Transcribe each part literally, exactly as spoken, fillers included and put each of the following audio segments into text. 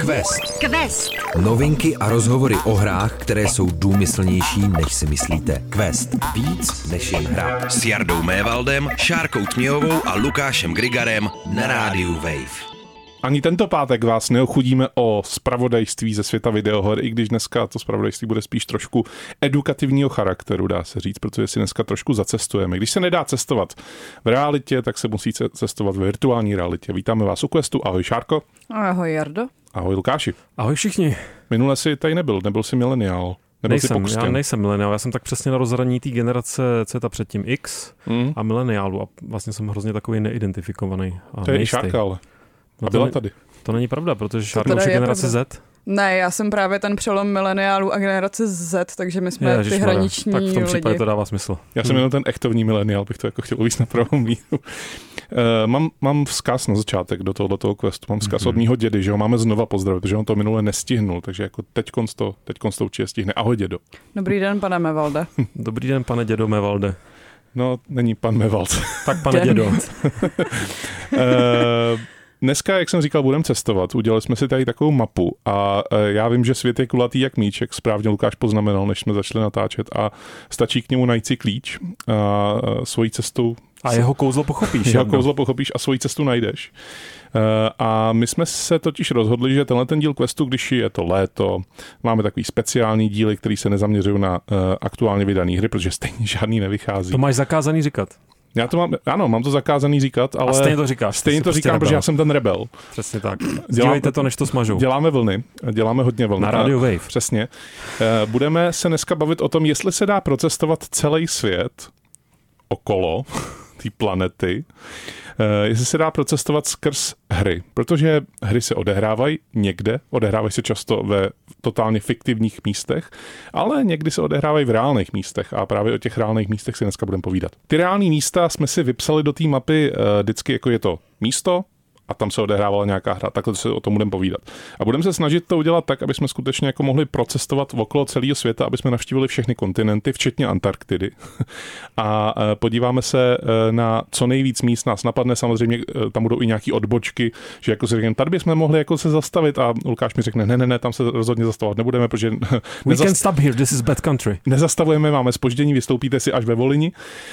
Quest. Quest. Novinky a rozhovory o hrách, které jsou důmyslnější, než si myslíte. Quest. Víc než jen hra. S Jardou Mévaldem, Šárkou Tměhovou a Lukášem Grigarem na rádiu Wave. Ani tento pátek vás neochudíme o zpravodajství ze světa videoher, i když dneska to zpravodajství bude spíš trošku edukativního charakteru, dá se říct, protože si dneska trošku zacestujeme. Když se nedá cestovat v realitě, tak se musí cestovat v virtuální realitě. Vítáme vás u Questu. Ahoj Šárko. Ahoj Jardo. Ahoj Lukáši. Ahoj všichni. Minule jsi tady nebyl, nebyl jsi mileniál. Nejsem, já nejsem mileniál, já jsem tak přesně na rozhraní té generace, co je ta předtím X mm. a mileniálu a vlastně jsem hrozně takový neidentifikovaný. A to je i Šárka, ale. No a byla to tady. To není pravda, protože Šárka už je generace Z. Ne, já jsem právě ten přelom mileniálu a generace Z, takže my jsme Ježiš, ty hraniční lidi. Tak v tom případě lidi. to dává smysl. Já jsem hmm. jenom ten ektovní mileniál, bych to jako chtěl uvíct na pravou míru. Uh, mám, mám vzkaz na začátek do toho, do toho questu. Mám vzkaz hmm. od mýho dědy, že ho máme znova pozdravit, protože on to minule nestihnul, takže jako teďkonc to, teďkonc to určitě stihne. Ahoj dědo. Dobrý den, pane Mévalde. Dobrý den, pane dědo Mévalde. No, není pan Mévald. Tak pane dědo. uh, Dneska, jak jsem říkal, budeme cestovat. Udělali jsme si tady takovou mapu a já vím, že svět je kulatý jak míček, správně Lukáš poznamenal, než jsme začali natáčet a stačí k němu najít si klíč a svojí cestu. A jeho kouzlo pochopíš. Jeho kouzlo pochopíš a svoji cestu najdeš. A my jsme se totiž rozhodli, že tenhle ten díl Questu, když je to léto, máme takový speciální díly, který se nezaměřují na aktuálně vydané hry, protože stejně žádný nevychází. To máš zakázaný říkat. Já to mám, ano, mám to zakázaný říkat, ale a stejně to říkáš. Stejně to prostě říkám, rebel. Protože já jsem ten rebel. Přesně tak. Sdívejte to, než to smažou. Děláme vlny, děláme hodně vlny. Na Radio Wave. Přesně. Budeme se dneska bavit o tom, jestli se dá procestovat celý svět okolo té planety, jestli se dá procestovat skrz hry, protože hry se odehrávají někde, odehrávají se často ve totálně fiktivních místech, ale někdy se odehrávají v reálných místech a právě o těch reálných místech si dneska budeme povídat. Ty reální místa jsme si vypsali do té mapy vždycky, jako je to místo, a tam se odehrávala nějaká hra, takhle se o tom budeme povídat. A budeme se snažit to udělat tak, aby jsme skutečně jako mohli procestovat okolo celého světa, aby jsme navštívili všechny kontinenty, včetně Antarktidy. A podíváme se na co nejvíc míst nás napadne, samozřejmě tam budou i nějaký odbočky, že jako si řekneme, tady bychom mohli jako se zastavit a Lukáš mi řekne, ne, ne, ne, tam se rozhodně zastavovat nebudeme, protože We nezast... can stop here, this is bad country. Nezastavujeme, máme zpoždění, vystoupíte si až ve Volini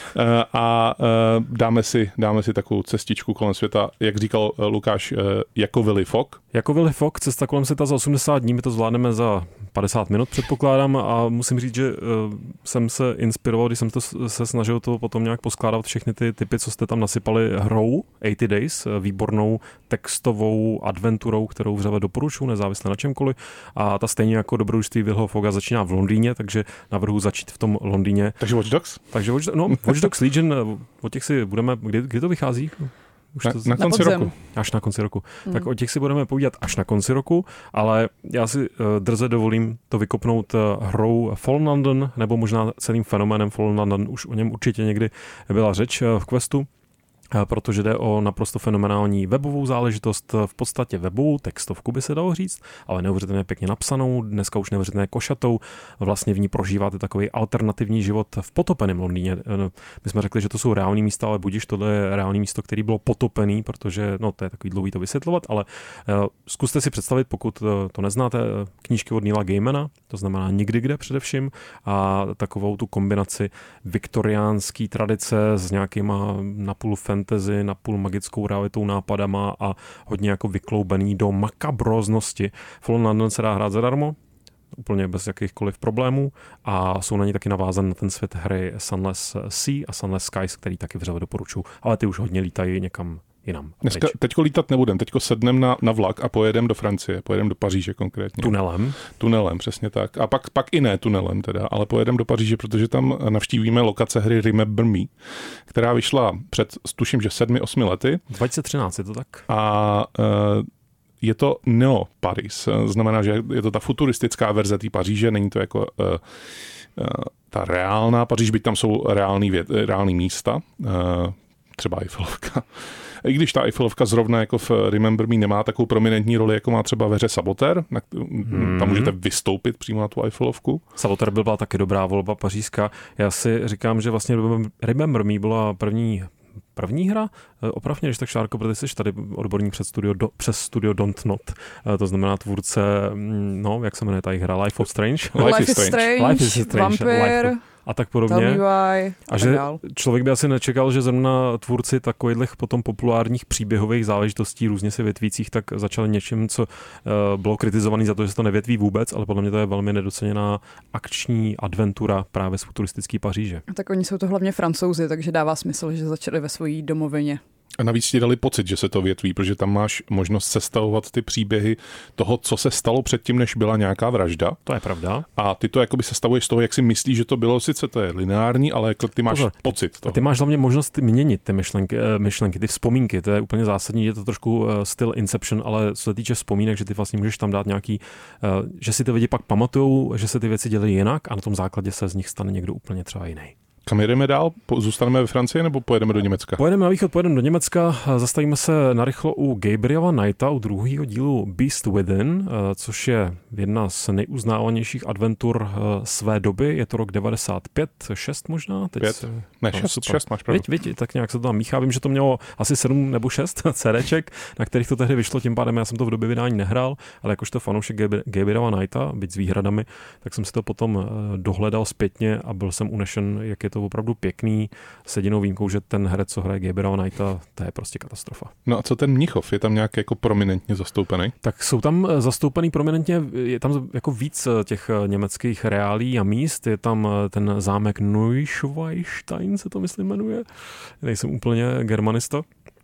a dáme si, dáme si takovou cestičku kolem světa, jak říkal Lukáš, jako Willy Fogg. Jako Willy Fogg, cesta kolem světa za osmdesát dní, my to zvládneme za padesát minut, předpokládám, a musím říct, že uh, jsem se inspiroval, když jsem to se snažil to potom nějak poskládat všechny ty typy, co jste tam nasypali hrou osmdesát Days, výbornou textovou adventurou, kterou vřele doporučuji, nezávisle na čemkoliv. A ta stejně jako dobrodružství Willyho Fogga začíná v Londýně, takže navrhuji začít v tom Londýně. Takže Watch Dogs? Takže Watch, no, Watch Dogs Legion, o těch si budeme, kdy, kdy to vychází? Už to na, na konci na roku. Až na konci roku. Hmm. Tak o těch si budeme povídat až na konci roku, ale já si uh, drze dovolím to vykopnout uh, hrou Fallen London, nebo možná celým fenoménem Fallen London, už o něm určitě někdy byla řeč uh, v Questu, protože jde o naprosto fenomenální webovou záležitost, v podstatě webovou textovku by se dalo říct, ale neuvěřitelně pěkně napsanou, dneska už neuvěřitelně košatou, vlastně v ní prožíváte takový alternativní život v potopeném Londýně. My jsme řekli, že to jsou reální místa, ale budiš, tohle je reální místo, který bylo potopený, protože, no to je takový dlouhý to vysvětlovat, ale uh, zkuste si představit, pokud uh, to neznáte, knížky od Neila Gaimana, to znamená Nikdy kde především, a takovou tu kombinaci viktoriánský tradice s nějakýma napůl fantasy, napůl magickou realitou, nápadama a hodně jako vykloubený do makabroznosti. Fallen London se dá hrát zadarmo, úplně bez jakýchkoliv problémů, a jsou na ní taky navázan na ten svět hry Sunless Sea a Sunless Skies, který taky vřele doporučuji, ale ty už hodně lítají někam jinam. Dneska, teďko lítat nebudem, teďko sednem na, na vlak a pojedem do Francie, pojedem do Paříže konkrétně. Tunelem? Tunelem, přesně tak. A pak, pak i ne tunelem teda, ale pojedem do Paříže, protože tam navštívíme lokace hry Remember Me, která vyšla před, tuším, že sedmi, osmi lety. dva tisíce třináct je to tak? A uh, je to Neo Paris, znamená, že je to ta futuristická verze té Paříže, není to jako uh, uh, ta reálná Paříž, byť tam jsou reální, věd, reální místa, uh, třeba Eiffelovka. I když ta Eiffelovka zrovna jako v Remember Me nemá takovou prominentní roli, jako má třeba ve hře Saboteur, na, hmm. tam můžete vystoupit přímo na tu Eiffelovku. Saboteur byla taky dobrá volba pařížská. Já si říkám, že vlastně Remember Me byla první první hra. Opravně, když tak Šárko, protože jsi tady odborník před studio do, přes studio Don't Not, to znamená tvůrce, no, jak se jmenuje ta hra, Life of Strange? Life, Life is Strange, Life is Strange Vampire, a tak podobně. A že člověk by asi nečekal, že zrovna tvůrci takových potom populárních příběhových záležitostí různě se větvících tak začali něčím, co uh, bylo kritizované za to, že se to nevětví vůbec, ale podle mě to je velmi nedoceněná akční adventura právě z futuristické Paříže. Tak oni jsou to hlavně Francouzi, takže dává smysl, že začali ve své domovině. A navíc ti dali pocit, že se to větví, protože tam máš možnost sestavovat ty příběhy toho, co se stalo předtím, než byla nějaká vražda. To je pravda. A ty to jakoby sestavuješ z toho, jak si myslíš, že to bylo. Sice to je lineární, ale jako ty máš Pozor, pocit toho. Ty máš hlavně možnost měnit ty myšlenky, myšlenky, ty vzpomínky. To je úplně zásadní, je to trošku styl Inception, ale co se týče vzpomínek, že ty vlastně můžeš tam dát nějaký, že si ty lidi pak pamatujou, že se ty věci dělají jinak a na tom základě se z nich stane někdo úplně třeba jiný. Kam jedeme dál? Zůstaneme ve Francii nebo pojedeme do Německa? Pojedeme na východ, pojedeme do Německa. Zastavíme se narychlo u Gabriela Knighta, u druhého dílu Beast Within, což je jedna z nejuznávanějších adventur své doby. Je to rok devadesát pět, šest možná? Teď Pět? Ne, no, šest, šest máš pravdu. Viď, viď, tak nějak se to tam míchá. Vím, že to mělo asi sedm nebo šest CDček, na kterých to tehdy vyšlo, tím pádem já jsem to v době vydání nehrál, ale jakožto fanoušek Gabriela Knighta, byť s výhradami, tak jsem si to potom dohledal zpětně a byl jsem unešen, jak je to opravdu pěkný, s jedinou výjimkou, že ten herec, co hraje Gabriela Knighta, to je prostě katastrofa. No a co ten Mnichov? Je tam nějak jako prominentně zastoupený? Tak jsou tam zastoupený prominentně, je tam jako víc těch německých reálí a míst, je tam ten zámek Neuschwanstein, se to myslím jmenuje, nejsem úplně germanista.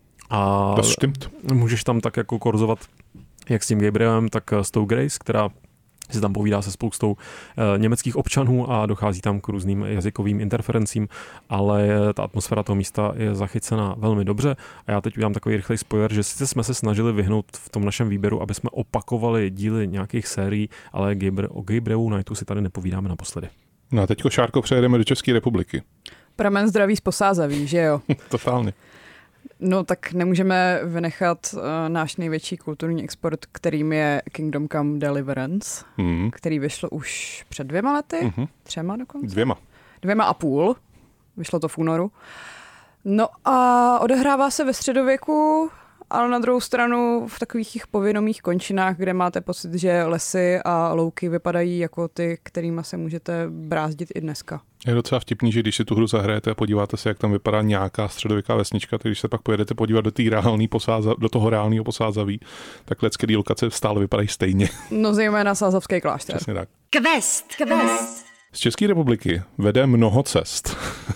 A das stimmt. Můžeš tam tak jako korzovat jak s tím Gabrielem, tak s tou Grace, která si tam povídá se spoustou e, německých občanů a dochází tam k různým jazykovým interferencím, ale ta atmosféra toho místa je zachycena velmi dobře a já teď udělám takový rychlej spoiler, že sice jsme se snažili vyhnout v tom našem výběru, aby jsme opakovali díly nějakých sérií, ale Gabriel, o Gabrielu Knightu si tady nepovídáme naposledy. No a teďko, Šárko, přejedeme do České republiky. Pramen zdraví z Posázaví, že jo? Totálně. No tak nemůžeme vynechat uh, náš největší kulturní export, kterým je Kingdom Come Deliverance, mm. který vyšlo už před dvěma lety, mm-hmm. třema dokonce. Dvěma. Dvěma a půl, vyšlo to v únoru. No a odehrává se ve středověku, ale na druhou stranu v takových těch povědomých končinách, kde máte pocit, že lesy a louky vypadají jako ty, kterýma se můžete brázdit i dneska. Je docela vtipný, že když si tu hru zahrajete a podíváte se, jak tam vypadá nějaká středověká vesnička, tak když se pak pojedete podívat do, reální posáza, do toho reálného Posázaví, tak lecký lokace stále vypadají stejně. No zejména Sázavský klášter. Přesně tak. Quest, quest. Z České republiky vede mnoho cest.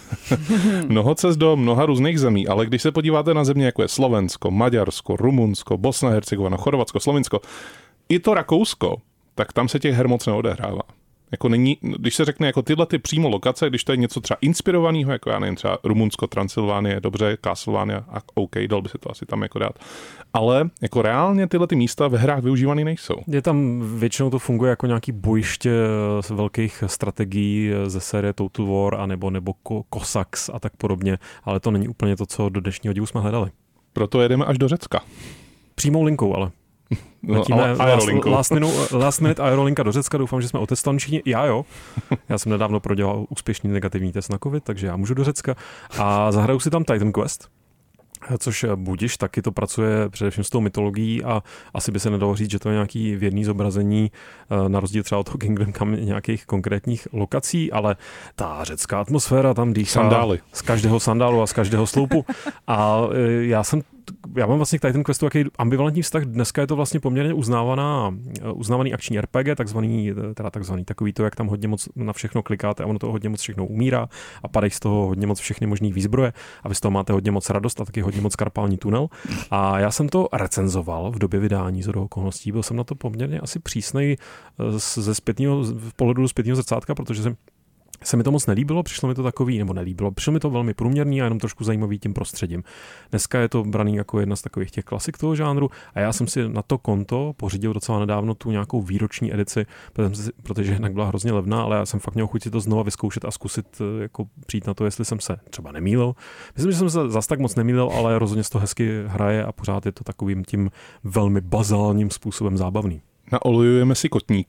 mnoho cest do mnoha různých zemí, ale když se podíváte na země, jako je Slovensko, Maďarsko, Rumunsko, Bosna, Hercegovina, Chorvatsko, Slovinsko, i to Rakousko, tak tam se těch her moc neodehrává. Jako není, když se řekne jako tyhle ty přímo lokace, když to je něco třeba inspirovaného, jako já nevím, třeba Rumunsko, Transylvánie, dobře, Castlevania, a OK, dal by se to asi tam jako dát. Ale jako reálně tyhle ty místa ve hrách využívaný nejsou. Je tam, většinou to funguje jako nějaký bojiště z velkých strategií ze série Total War, anebo, nebo Cossacks a tak podobně, ale to není úplně to, co do dnešního dílu jsme hledali. Proto jedeme až do Řecka. Přímou linkou, ale. No, ale last, last, minute, last minute aerolinka do Řecka, doufám, že jsme otestovaní všichni. Já jo. Já jsem nedávno prodělal úspěšný negativní test na covid, takže já můžu do Řecka. A zahraju si tam Titan Quest, což budiš, taky to pracuje především s tou mytologií a asi by se nedalo říct, že to je nějaký věrný zobrazení, na rozdíl třeba od toho Kingdom Come nějakých konkrétních lokací, ale ta řecká atmosféra tam dýchá Sandály. Z každého sandálu a z každého sloupu. A já jsem Já mám vlastně k Titan Questu jaký ambivalentní vztah. Dneska je to vlastně poměrně uznávaná, uznávaný akční R P G, takzvaný, teda takzvaný takový to, jak tam hodně moc na všechno klikáte a ono to hodně moc všechno umírá a padají z toho hodně moc všechny možný výzbroje a vy z toho máte hodně moc radost a taky hodně moc karpální tunel. A já jsem to recenzoval v době vydání z okolností. Byl jsem na to poměrně asi přísnej ze zpětního, v pohledu do zpětního zrcátka, protože jsem se mi to moc nelíbilo, přišlo mi to takový, nebo nelíbilo, přišlo mi to velmi průměrný a jenom trošku zajímavý tím prostředím. Dneska je to braný jako jedna z takových těch klasik toho žánru a já jsem si na to konto pořídil docela nedávno tu nějakou výroční edici, protože jednak byla hrozně levná, ale já jsem fakt měl chuť si to znova vyzkoušet a zkusit jako přijít na to, jestli jsem se třeba nemýlil. Myslím, že jsem se zas tak moc nemýlil, ale rozhodně z toho hezky hraje a pořád je to takovým tím velmi bazálním způsobem zábavný. Naolujujeme si kotníky,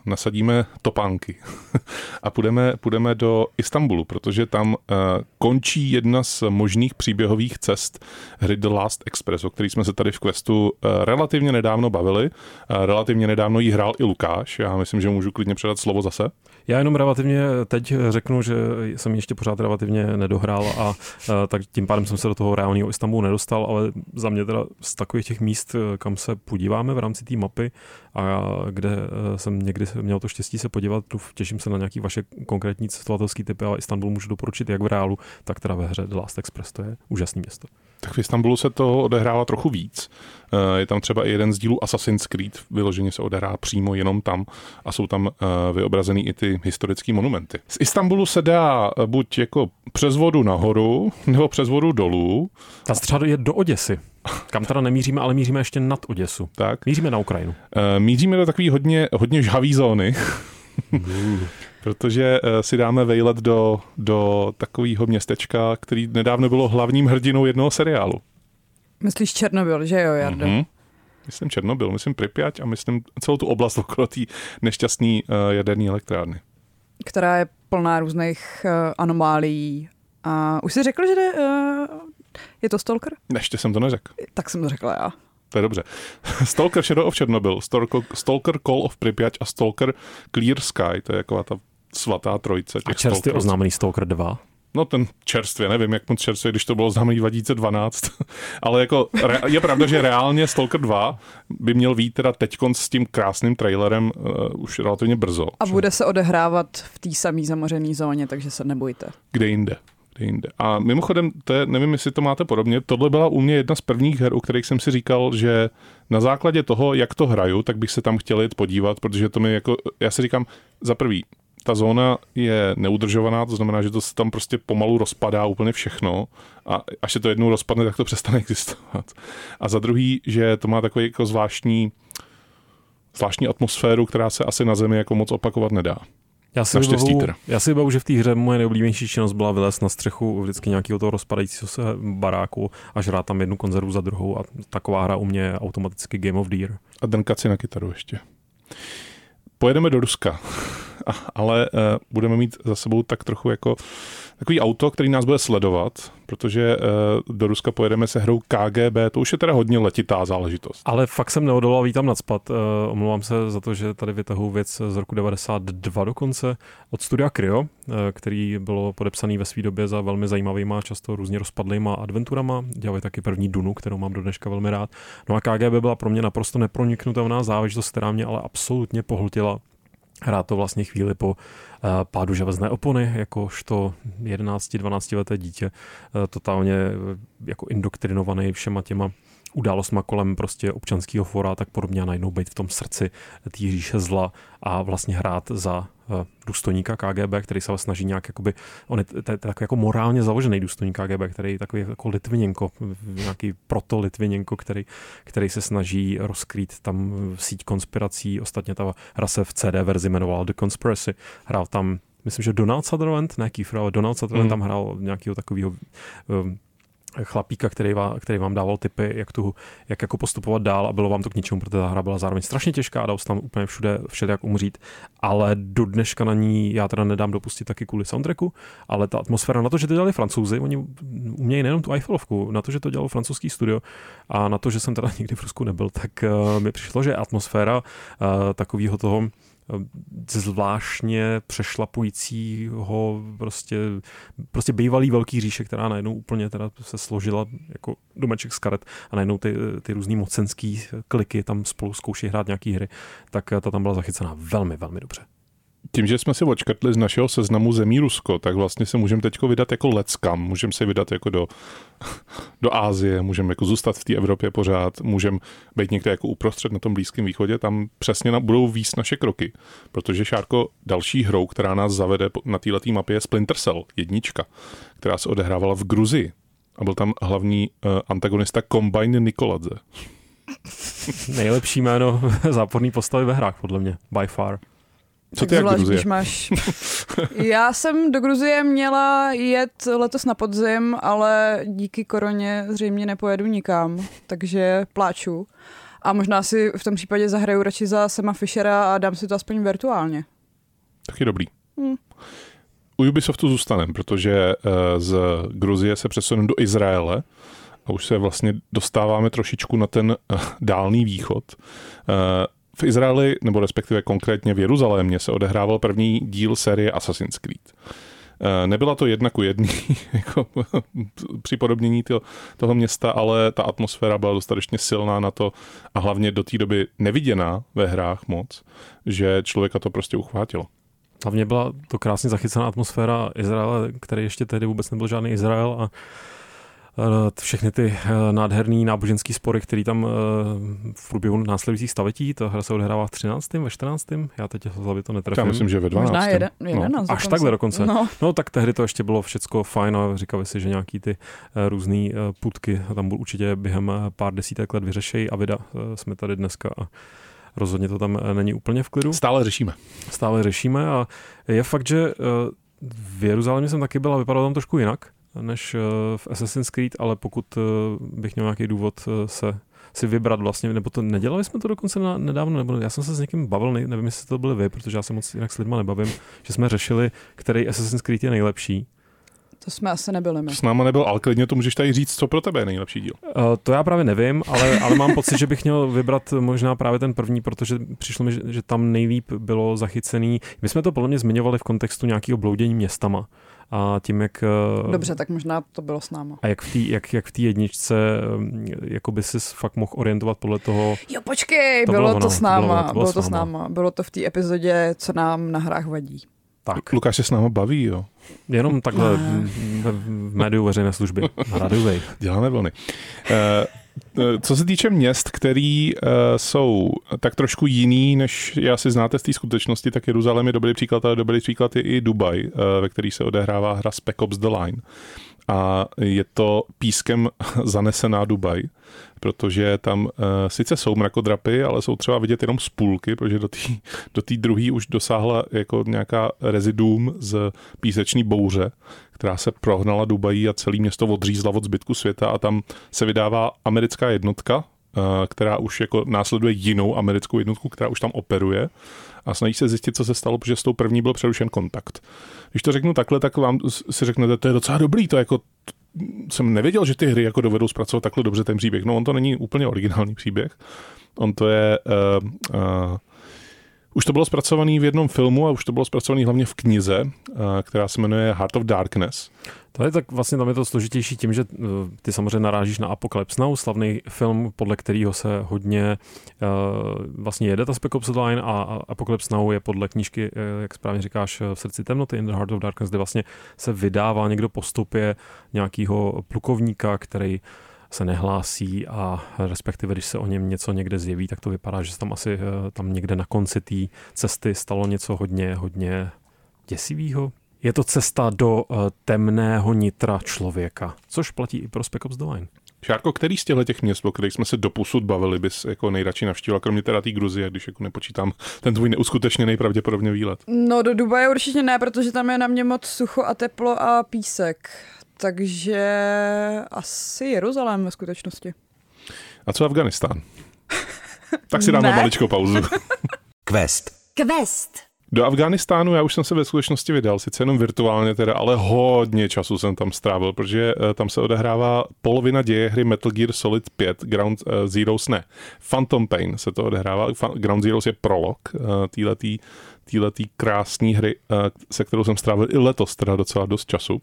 nasadíme topánky a půjdeme, půjdeme do Istanbulu, protože tam uh, končí jedna z možných příběhových cest hry The Last Express, o který jsme se tady v Questu uh, relativně nedávno bavili. Uh, relativně nedávno jí hrál i Lukáš. Já myslím, že můžu klidně předat slovo zase. Já jenom relativně teď řeknu, že jsem ještě pořád relativně nedohrál a uh, tak tím pádem jsem se do toho reálného Istanbulu nedostal, ale za mě teda z takových těch míst, kam se podíváme v rámci té mapy a kde jsem někdy měl to štěstí se podívat, těším se na nějaký vaše konkrétní cestovatelský typy, ale Istanbul můžu doporučit jak v reálu, tak teda ve hře The Last Express, to je úžasné město. Tak v Istanbulu se toho odehrává trochu víc. Je tam třeba i jeden z dílů Assassin's Creed, vyloženě se odehrává přímo jenom tam a jsou tam vyobrazený i ty historické monumenty. Z Istanbulu se dá buď jako přes vodu nahoru, nebo přes vodu dolů. Ta střada je do Oděsy. Kam teda nemíříme, ale míříme ještě nad Oděsu. Tak. Míříme na Ukrajinu. Míříme do takový hodně, hodně žhavý zóny. Protože si dáme vejlet do, do takového městečka, který nedávno bylo hlavním hrdinou jednoho seriálu. Myslíš Černobyl, že jo, Jardo? Mm-hmm. Myslím Černobyl, myslím Pripyat a myslím celou tu oblast okolo té nešťastné uh, jaderné elektrárny. Která je plná různých uh, anomálií. A už jsi řekl, že jde, uh, je to Stalker? Ještě jsem to neřekl. Tak jsem to řekla já. To je dobře. Stalker Shadow of Chernobyl, Stalker Call of Pripyat a Stalker Clear Sky, to je jako ta svatá trojice. A čerstvě oznámený Stalker dva? No ten čerstvě, nevím, jak moc čerstvě, když to bylo oznámený dva tisíce dvanáct. Ale jako je pravda, že reálně Stalker dva by měl být teda teďkon s tím krásným trailerem uh, už relativně brzo. A bude se odehrávat v té samé zamořené zóně, takže se nebojte. Kde jinde. Jinde. A mimochodem, to je, nevím, jestli to máte podobně, tohle byla u mě jedna z prvních her, u kterých jsem si říkal, že na základě toho, jak to hraju, tak bych se tam chtěl jít podívat, protože to mi jako, já si říkám, za prvý, ta zóna je neudržovaná, to znamená, že to se tam prostě pomalu rozpadá úplně všechno a až se to jednou rozpadne, tak to přestane existovat. A za druhý, že to má takový jako zvláštní, zvláštní atmosféru, která se asi na Zemi jako moc opakovat nedá. Já si, vybavu, já si vybavu, že v té hře moje nejoblíbenější činnost byla vylézt na střechu vždycky nějakého toho rozpadajícího se baráku a žrát tam jednu konzervu za druhou a taková hra u mě je automaticky Game of the Year. A drnkat si na kytaru ještě. Pojedeme do Ruska, ale uh, budeme mít za sebou tak trochu jako takový auto, který nás bude sledovat, protože uh, do Ruska pojedeme se hrou K G B, to už je teda hodně letitá záležitost. Ale fakt jsem neodolal, vítám nacpat. Uh, omlouvám se za to, že tady vytahuji věc z roku devadesát dva dokonce od studia Cryo, uh, který bylo podepsaný ve své době za velmi zajímavýma, často různě rozpadlýma adventurama. Dělali taky první Dunu, kterou mám do dneška velmi rád. No a K G B byla pro mě naprosto neproniknutelná záležitost, která mě ale absolutně pohltila. Hrát to vlastně chvíli po uh, pádu železné opony, jakožto jedenáct dvanáct leté dítě, uh, totálně uh, jako indoktrinovaný všema těma událostma kolem prostě občanského fóra, tak podobně a najednou být v tom srdci té říše zla a vlastně hrát za uh, důstojníka K G B, který se ale snaží nějak jakoby, on je takový jako morálně založený důstojník K G B, který je takový jako Litviněnko, nějaký proto-Litviněnko, který, který se snaží rozkrýt tam síť konspirací. Ostatně ta hra se v C D verzi jmenovala The Conspiracy. Hrál tam, myslím, že Donald Sutherland, ne Kiefer, ale Donald Sutherland mm. tam hrál nějakého takového um, chlapíka, který vám, který vám dával tipy, jak, tu, jak jako postupovat dál a bylo vám to k ničemu, protože ta hra byla zároveň strašně těžká a dal se tam úplně všude, všude jak umřít, ale do dneška na ní já teda nedám dopustit taky kvůli soundtracku, ale ta atmosféra na to, že to dělali Francouzi, oni umějí nejenom tu Eiffelovku, na to, že to dělalo francouzský studio a na to, že jsem teda nikdy v Rusku nebyl, tak uh, mi přišlo, že atmosféra uh, takového toho zvláštně přešlapujícího prostě, prostě bývalý velký říše, která najednou úplně teda se složila jako domeček z karet a najednou ty, ty různý mocenský kliky tam spolu zkouší hrát nějaký hry, tak ta tam byla zachycená velmi, velmi dobře. Tím, že jsme si odškrtli z našeho seznamu zemí Rusko, tak vlastně se můžeme teďko vydat jako leckam, můžeme se vydat jako do, do Ázie, můžeme jako zůstat v té Evropě pořád, můžeme být někde jako uprostřed na tom Blízkém východě, tam přesně na, budou víc naše kroky, protože, Šárko, další hrou, která nás zavede na této mapě je Splinter Cell, jednička, která se odehrávala v Gruzii a byl tam hlavní uh, antagonista Combine Nikoladze. Nejlepší jméno záporný postavy ve hrách, podle mě, by far. Co ty jak Gruzie? Máš. Já jsem do Gruzie měla jet letos na podzim, ale díky koroně zřejmě nepojedu nikam, takže pláču. A možná si v tom případě zahraju radši za Sama Fishera a dám si to aspoň virtuálně. Taky dobrý. Hmm. U Ubisoftu zůstaneme, protože z Gruzie se přesuneme do Izraele a už se vlastně dostáváme trošičku na ten dálný východ. V Izraeli, nebo respektive konkrétně v Jeruzalémě, se odehrával první díl série Assassin's Creed. Nebyla to jedna ku jedný jako připodobnění toho města, ale ta atmosféra byla dostatečně silná na to a hlavně do té doby neviděná ve hrách moc, že člověka to prostě uchvátilo. Hlavně byla to krásně zachycená atmosféra Izraele, který ještě tehdy vůbec nebyl žádný Izrael a všechny ty nádherný náboženský spory, který tam v průběhu následujících staletí, ta hra se odehrává v třináctém ve čtrnáctém Já teď v hlavě to netrefím. Já myslím, že ve dvanáctém Možná jeden, jeden no. Až takhle dokonce. No. no tak tehdy to ještě bylo všecko fajn a říkali si, že nějaký ty různý putky tam určitě během pár desítek let vyřešejí a vida jsme tady dneska a rozhodně to tam není úplně v klidu. Stále řešíme. Stále řešíme a je fakt, že v Jeruzalémě jsem taky byl a vypadalo tam trošku jinak než v Assassin's Creed, ale pokud bych měl nějaký důvod se si vybrat vlastně, nebo to nedělali jsme to dokonce na, nedávno, nebo já jsem se s někým bavil, ne, nevím, jestli to byli vy, protože já se moc jinak s lidma nebavím, že jsme řešili, který Assassin's Creed je nejlepší. To jsme asi nebyli my. S náma nebyl, ale klidně to můžeš tady říct, co pro tebe je nejlepší díl. Uh, to já právě nevím, ale, ale mám pocit, že bych měl vybrat možná právě ten první, protože přišlo mi, že, že tam nejlíp bylo zachycený. My jsme to podle mě zmiňovali v kontextu nějakého bloudění městama. A tím, jak... Dobře, tak možná to bylo s náma. A jak v té jak, jak v té jedničce jako by si fakt mohl orientovat podle toho... Jo, počkej, to bylo, bylo to s náma. Bylo, to bylo, bylo to s náma. Bylo to v té epizodě, co nám na hrách vadí. Tak. Lukáš se s náma baví, jo? Jenom takhle v, v médiu veřejné služby. Na Rádiu Wave. Děláme vlny. Uh, Co se týče měst, který uh, jsou tak trošku jiný, než já si znáte z té skutečnosti, tak Jeruzalém je dobrý příklad, ale dobrý příklad je i Dubaj, uh, ve který se odehrává hra Spec Ops The Line. A je to pískem zanesená Dubaj, protože tam uh, sice jsou mrakodrapy, ale jsou třeba vidět jenom z půlky, protože do té do té druhé už dosáhla jako nějaká reziduum z píseční bouře, která se prohnala Dubají a celé město odřízla od zbytku světa a tam se vydává americká jednotka, která už jako následuje jinou americkou jednotku, která už tam operuje a snaží se zjistit, co se stalo, protože s tou první byl přerušen kontakt. Když to řeknu takhle, tak vám si řeknete, to je docela dobrý, to jako jsem nevěděl, že ty hry jako dovedou zpracovat takhle dobře ten příběh. No on to není úplně originální příběh. On to je... Uh, uh, Už to bylo zpracované v jednom filmu a už to bylo zpracované hlavně v knize, která se jmenuje Heart of Darkness. Tady tak vlastně tam je to složitější tím, že ty samozřejmě narážíš na Apocalypse Now, slavný film, podle kterého se hodně uh, vlastně jede ta Spec Ops The Line a Apocalypse Now je podle knížky, jak správně říkáš, V srdci temnoty, In the Heart of Darkness, kde vlastně se vydává někdo po stopě nějakého plukovníka, který se nehlásí a respektive, když se o něm něco někde zjeví, tak to vypadá, že se tam asi tam někde na konci té cesty stalo něco hodně, hodně děsivého. Je to cesta do temného nitra člověka, což platí i pro Spec Ops The Line. Šárko, který z těch měst, o kterých jsme se doposud bavili, bys jako nejradši navštívila, kromě teda té Gruzie, když jako nepočítám ten tvůj neuskutečněný pravděpodobně výlet? No do Dubaje určitě ne, protože tam je na mě moc sucho a teplo a písek. Takže asi Jeruzalém ve skutečnosti. A co Afganistán? Tak si dáme maličkou pauzu. Quest. Quest. Do Afghánistánu já už jsem se ve skutečnosti vydal, sice jenom virtuálně teda, ale hodně času jsem tam strávil, protože tam se odehrává polovina děje hry Metal Gear Solid pět, Ground Zeroes ne. Phantom Pain se to odehrává, Ground Zeroes je prolog týhletý, týhletý krásný hry, se kterou jsem strávil i letos teda docela dost času.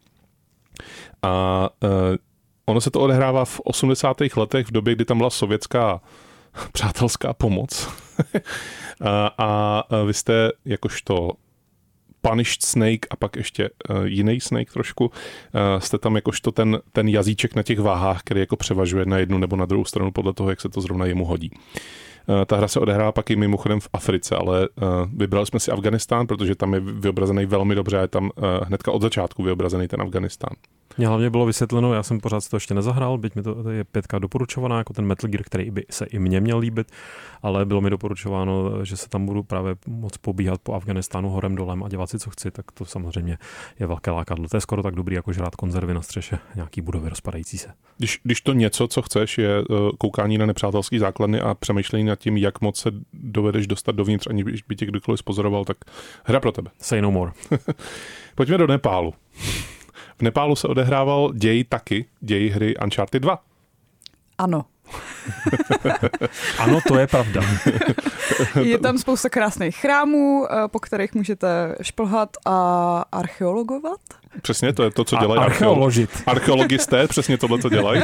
A uh, ono se to odehrává v osmdesátých letech, v době, kdy tam byla sovětská přátelská pomoc. a, a vy jste jakožto Punished Snake a pak ještě uh, jiný Snake trošku, uh, jste tam jakožto ten, ten jazyček na těch váhách, který jako převažuje na jednu nebo na druhou stranu podle toho, jak se to zrovna jemu hodí. Ta hra se odehrává pak i mimochodem v Africe, ale vybrali jsme si Afganistán, protože tam je vyobrazený velmi dobře a je tam hnedka od začátku vyobrazený ten Afganistán. Mně hlavně bylo vysvětleno, já jsem pořád si to ještě nezahrál, byť mi to je pětka doporučovaná, jako ten Metal Gear, který by se i mně měl líbit, ale bylo mi doporučováno, že se tam budu právě moc pobíhat po Afganistánu horem dolem a dělat si, co chci, tak to samozřejmě je velké lákadlo. To je skoro tak dobrý, jako žrát konzervy na střeše nějaký budovy rozpadající se. Když, když to něco, co chceš, je koukání na nepřátelský základny a přemýšlení nad tím, jak moc se dovedeš dostat dovnitř, aniž by tě kdokoliv spozoroval, tak hra pro tebe. Say no more. Pojďme do Nepálu. V Nepálu se odehrával děj taky, děj hry Uncharted dva. Ano. Ano, to je pravda. Je tam spousta krásných chrámů, po kterých můžete šplhat a archeologovat. Přesně, to je to, co dělají archeoložit. Archeologisté, přesně tohle, co dělají.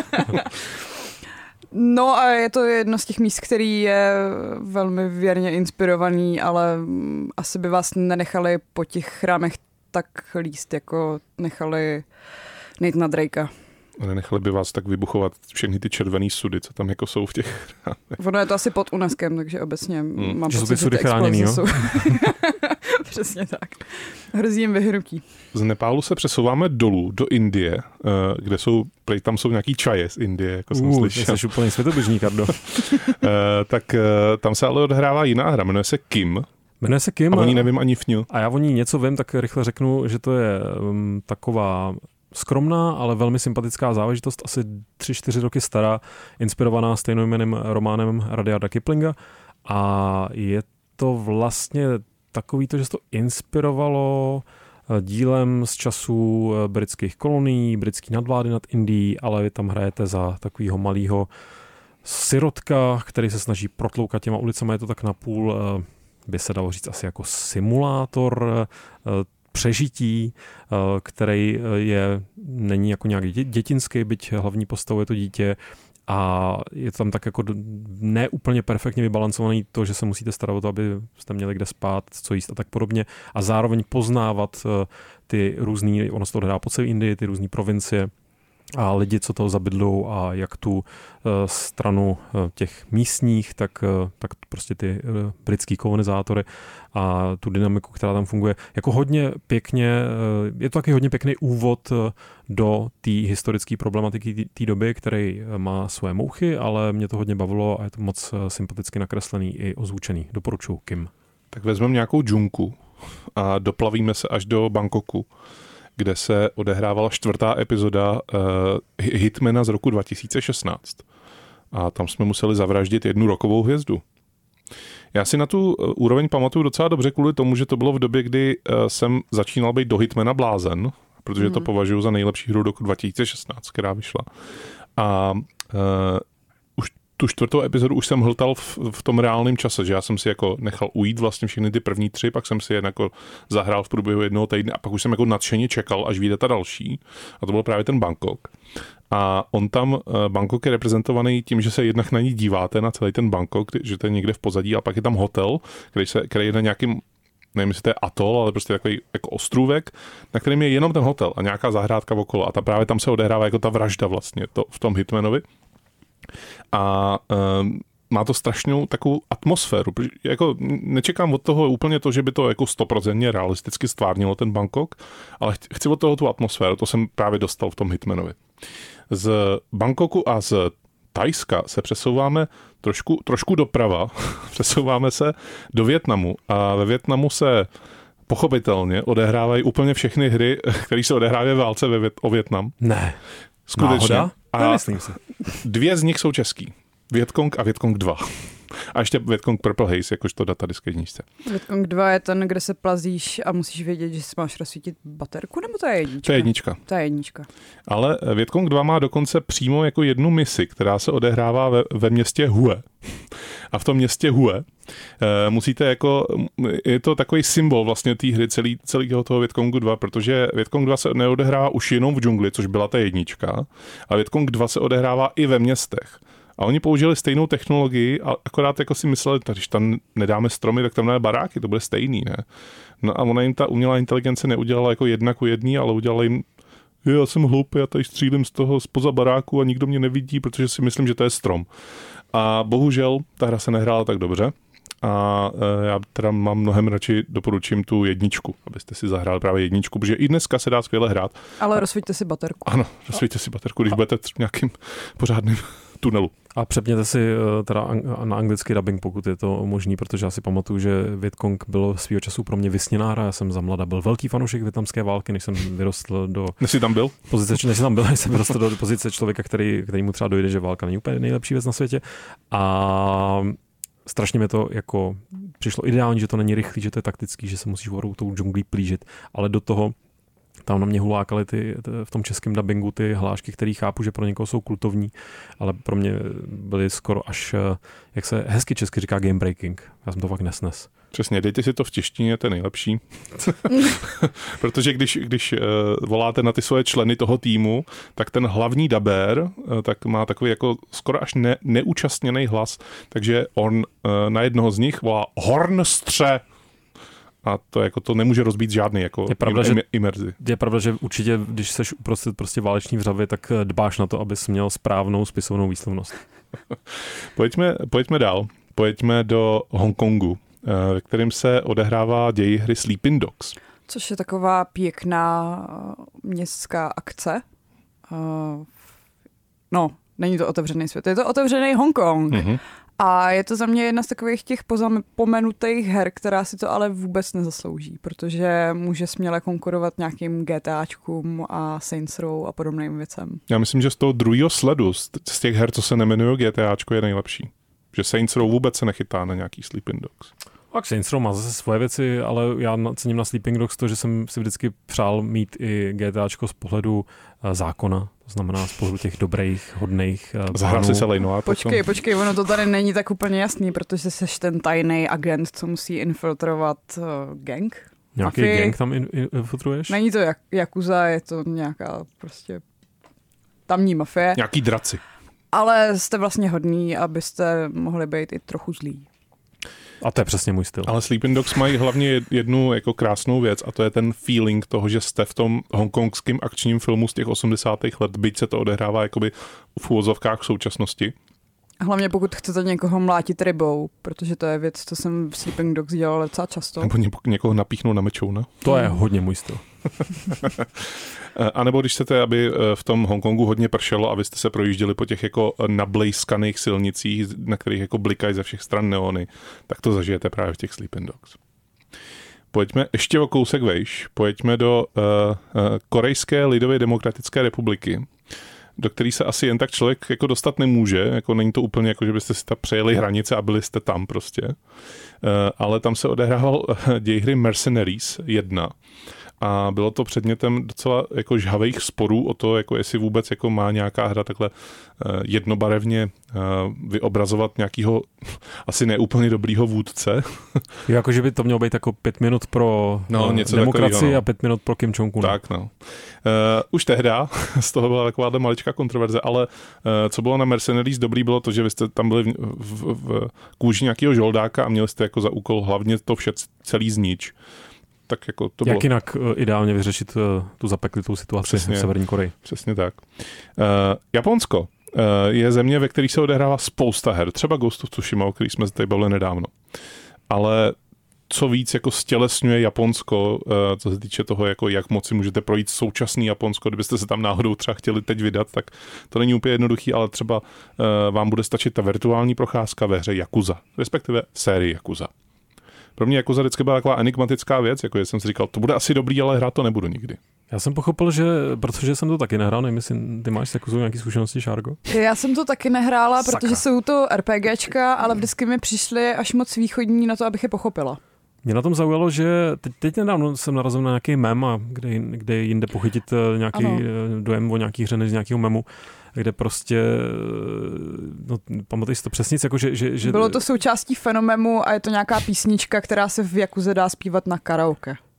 No a je to jedno z těch míst, který je velmi věrně inspirovaný, ale asi by vás nenechali po těch chrámech tak líst, jako nechali Nathana Drakea. Nenechali by vás tak vybuchovat všechny ty červený sudy, co tam jako jsou v těch chrámech. Ono je to asi pod UNESCem, takže obecně hmm. mám že pocit, že ty exploze jsou. Přesně tak. Hrozí jim vyhruký. Z Nepálu se přesouváme dolů do Indie, kde jsou, tam jsou nějaký čaje z Indie, jako jsem uh, slyšel. Jsi úplně světoběžný, Kardo. Tak tam se ale odhrává jiná hra, jmenuje se Kim. Jmenuje se Kim. A o ní nevím ani fňu. A já o ní něco vím, tak rychle řeknu, že to je um, taková skromná, ale velmi sympatická záležitost, asi tři čtyři roky stará, inspirovaná stejnojmenným románem Rudyarda Kiplinga. A je to vlastně takový to, že se to inspirovalo dílem z časů britských kolonií, britský nadvlády nad Indií, ale vy tam hrajete za takového malého sirotka, který se snaží protloukat těma ulicama. Je to tak napůl, by se dalo říct asi jako simulátor přežití, který je, není jako nějak dětinský, byť hlavní postavou je to dítě a je tam tak jako neúplně perfektně vybalancovaný to, že se musíte starat o to, aby jste měli kde spát, co jíst a tak podobně a zároveň poznávat ty různý, ono se to odehrává po celé Indii, ty různý provincie a lidi, co toho zabydlou a jak tu uh, stranu uh, těch místních, tak, uh, tak prostě ty uh, britský kolonizátory a tu dynamiku, která tam funguje. Jako hodně pěkně, uh, je to taky hodně pěkný úvod uh, do té historické problematiky té doby, který uh, má své mouchy, ale mě to hodně bavilo a je to moc uh, sympaticky nakreslený i ozvučený. Doporučuji, Kim. Tak vezmeme nějakou džunku a doplavíme se až do Bangkoku, kde se odehrávala čtvrtá epizoda uh, Hitmana z roku dva tisíce šestnáct. A tam jsme museli zavraždit jednu rokovou hvězdu. Já si na tu uh, úroveň pamatuju docela dobře kvůli tomu, že to bylo v době, kdy uh, jsem začínal být do Hitmana blázen, protože mm. to považuji za nejlepší hru roku dva tisíce šestnáct, která vyšla. A uh, už tu čtvrtou epizodu už jsem hltal v, v tom reálném čase, že já jsem si jako nechal ujít vlastně všechny ty první tři, pak jsem si je jako zahrál v průběhu jednoho týdne a pak už jsem jako nadšeně čekal, až vyjde ta další. A to byl právě ten Bangkok. A on tam, Bangkok je reprezentovaný tím, že se jednak na ní díváte, na celý ten Bangkok, že to je někde v pozadí a pak je tam hotel, který, se, který je na nějakým, nevím, jestli to je atol, ale prostě takový jako ostrůvek, na kterém je jenom ten hotel a nějaká zahrádka okolo. A ta právě tam se odehrává jako ta vražda vlastně to, v tom Hitmanovi. A um, má to strašnou takovou atmosféru. Jako nečekám od toho úplně to, že by to jako stoprocentně realisticky stvárnilo ten Bangkok, ale chci od toho tu atmosféru, to jsem právě dostal v tom Hitmanovi. Z Bangkoku a z Thajska se přesouváme trošku, trošku doprava, přesouváme se do Vietnamu a ve Vietnamu se pochopitelně odehrávají úplně všechny hry, které se odehrávají ve válce ve Vět- o Vietnam. Ne. Skutečně. Náhoda? A nemyslím si. Dvě z nich jsou český. Vietkong a Vietkong dva. A ještě Vietkong Purple Haze, jakožto datadisk jedničce. Vietkong dva je ten, kde se plazíš a musíš vědět, že si máš rozsvítit baterku, nebo to je jednička? To je jednička. To je jednička. Ale Vietkong dva má dokonce přímo jako jednu misi, která se odehrává ve, ve městě Hue. A v tom městě Hue e, musíte jako, je to takový symbol vlastně té hry celý, celého toho Vietkongu dva, protože Vietkong dva se neodehrává už jenom v džungli, což byla ta jednička, a Vietkong dva se odehrává i ve městech. A oni použili stejnou technologii, a akorát jako si mysleli, když tam nedáme stromy, tak tam dáme baráky, to bude stejný, ne? No a ona jim ta umělá inteligence neudělala jako jedna ku jedný, ale udělala jim, já jsem hloupý, já tady střílím z toho spoza baráku a nikdo mě nevidí, protože si myslím, že to je strom. A bohužel ta hra se nehrála tak dobře. A já teda mám mnohem radši, doporučím tu jedničku, abyste si zahráli právě jedničku, protože i dneska se dá skvěle hrát. Ale rozsvíťte si baterku. Ano, rozsvíťte si baterku, když a... budete v nějakým pořádným tunelu. A přepněte si teda na anglický dubbing, pokud je to možný, protože já si pamatuju, že Vietcong bylo svýho času pro mě vysněná hra. Já jsem za mlada byl velký fanoušek vietnamské války, než jsem vyrostl do... Než jsi tam byl? Pozice, než jsem tam byl, než jsem vyrostl do pozice člověka, který, který mu třeba dojde, že válka není úplně nejlepší věc na světě. A strašně mi to jako přišlo ideální, že to není rychlý, že to je taktický, že se musíš vorou tou džunglí plížit, ale do toho tam na mě hulákaly ty, v tom českém dabingu ty hlášky, které chápu, že pro někoho jsou kultovní, ale pro mě byly skoro až, jak se hezky česky říká, game breaking. Já jsem to fakt nesnes. Přesně, dejte si to v češtině, to je nejlepší. Protože když, když uh, voláte na ty svoje členy toho týmu, tak ten hlavní dabér uh, tak má takový jako skoro až ne, neúčastněný hlas, takže on uh, na jednoho z nich volá Hornstře. A to jako to nemůže rozbít žádný jako je pravda, im, že, imerzi. Je pravda, že určitě, když seš uprostřed prostě váleční vřavy, tak dbáš na to, abys měl správnou spisovnou výslovnost. pojďme, pojďme dál. Pojďme do Hongkongu, ve kterém se odehrává děj hry Sleeping Dogs. Což je taková pěkná městská akce. No, není to otevřený svět, je to otevřený Hongkong. Mm-hmm. A je to za mě jedna z takových těch pomenutých her, která si to ale vůbec nezaslouží, protože může směle konkurovat nějakým GTAčkům a Saints Row a podobným věcem. Já myslím, že z toho druhého sledu, z těch her, co se nemenují GTAčko, je nejlepší. Že Saints Row vůbec se nechytá na nějaký Sleeping Dogs. Tak Saints Row má zase svoje věci, ale já cením na Sleeping Dogs to, že jsem si vždycky přál mít i GTAčko z pohledu uh, zákona, to znamená z pohledu těch dobrých, hodných uh, Zahrál si se Lejno. Počkej, počkej, ono to tady není tak úplně jasný, protože jsi ten tajný agent, co musí infiltrovat uh, gang. Nějaký Mafii. Gang tam in, in, infiltruješ? Není to jak, Yakuza, je to nějaká prostě tamní mafie. Nějaký draci. Ale jste vlastně hodný, abyste mohli být i trochu zlí. A to je přesně můj styl. Ale Sleeping Dogs mají hlavně jednu jako krásnou věc a to je ten feeling toho, že jste v tom hongkongském akčním filmu z těch osmdesátých let, byť se to odehrává jakoby v úvozovkách v současnosti. Hlavně pokud chcete někoho mlátit rybou, protože to je věc, co jsem v Sleeping Dogs dělal docela často. Nebo ně, někoho napíchnout na mečouna. To je hodně můj styl. A nebo když chcete, aby v tom Hongkongu hodně pršelo a vy jste se projížděli po těch jako nablejskaných silnicích, na kterých jako blikají ze všech stran neony, tak to zažijete právě v těch Sleeping Dogs. Pojďme ještě o kousek vejš, pojďme do uh, uh, Korejské lidově demokratické republiky, do který se asi jen tak člověk jako dostat nemůže, jako není to úplně jako, že byste si tam přejeli hranice a byli jste tam prostě, uh, ale tam se odehrával děj hry Mercenaries jedna. A bylo to předmětem docela jako žhavých sporů o to, jako jestli vůbec jako má nějaká hra takhle uh, jednobarevně uh, vyobrazovat nějakého asi neúplně dobrýho vůdce. Jako, že by to mělo být jako pět minut pro no, uh, demokracii takovýho, no. A pět minut pro Kim Jong-un. Tak, no. Uh, už tehda z toho byla taková maličká kontroverze, ale uh, co bylo na Mercenaries dobrý, bylo to, že vy jste tam byli v, v, v kůži nějakého žoldáka a měli jste jako za úkol hlavně to vše celý znič. Tak jako to Jak bylo... jinak uh, ideálně vyřešit uh, tu zapeklitou situaci přesně, v Severní Koreji. Přesně tak. Uh, Japonsko uh, je země, ve které se odehrává spousta her. Třeba Ghost of Tsushima, o který jsme tady bavili nedávno. Ale co víc jako stělesňuje Japonsko, uh, co se týče toho, jako jak moc si můžete projít současný Japonsko, kdybyste se tam náhodou třeba chtěli teď vydat, tak to není úplně jednoduchý, ale třeba uh, vám bude stačit ta virtuální procházka ve hře Yakuza, respektive série Yakuza. Pro mě Yakuza vždycky byla taková enigmatická věc, jako jsem si říkal, to bude asi dobrý, ale hrát to nebudu nikdy. Já jsem pochopil, že protože jsem to taky nehrál, nevím, jestli ty máš s Yakuzou nějaký zkušenosti, Šárgo? Já jsem to taky nehrála, Sakra. protože jsou to RPGčka, ale vždycky mi přišly až moc východní na to, abych je pochopila. Mě na tom zaujalo, že teď, teď nedávno jsem narazil na nějaký mem, a kde, kde jinde pochytit nějaký ano. dojem o nějaký hře než z nějakého memu, kde prostě, no pamatuješ si to přesně, jako že, že, že... Bylo to součástí fenoménu a je to nějaká písnička, která se v Yakuze dá zpívat na karaoke.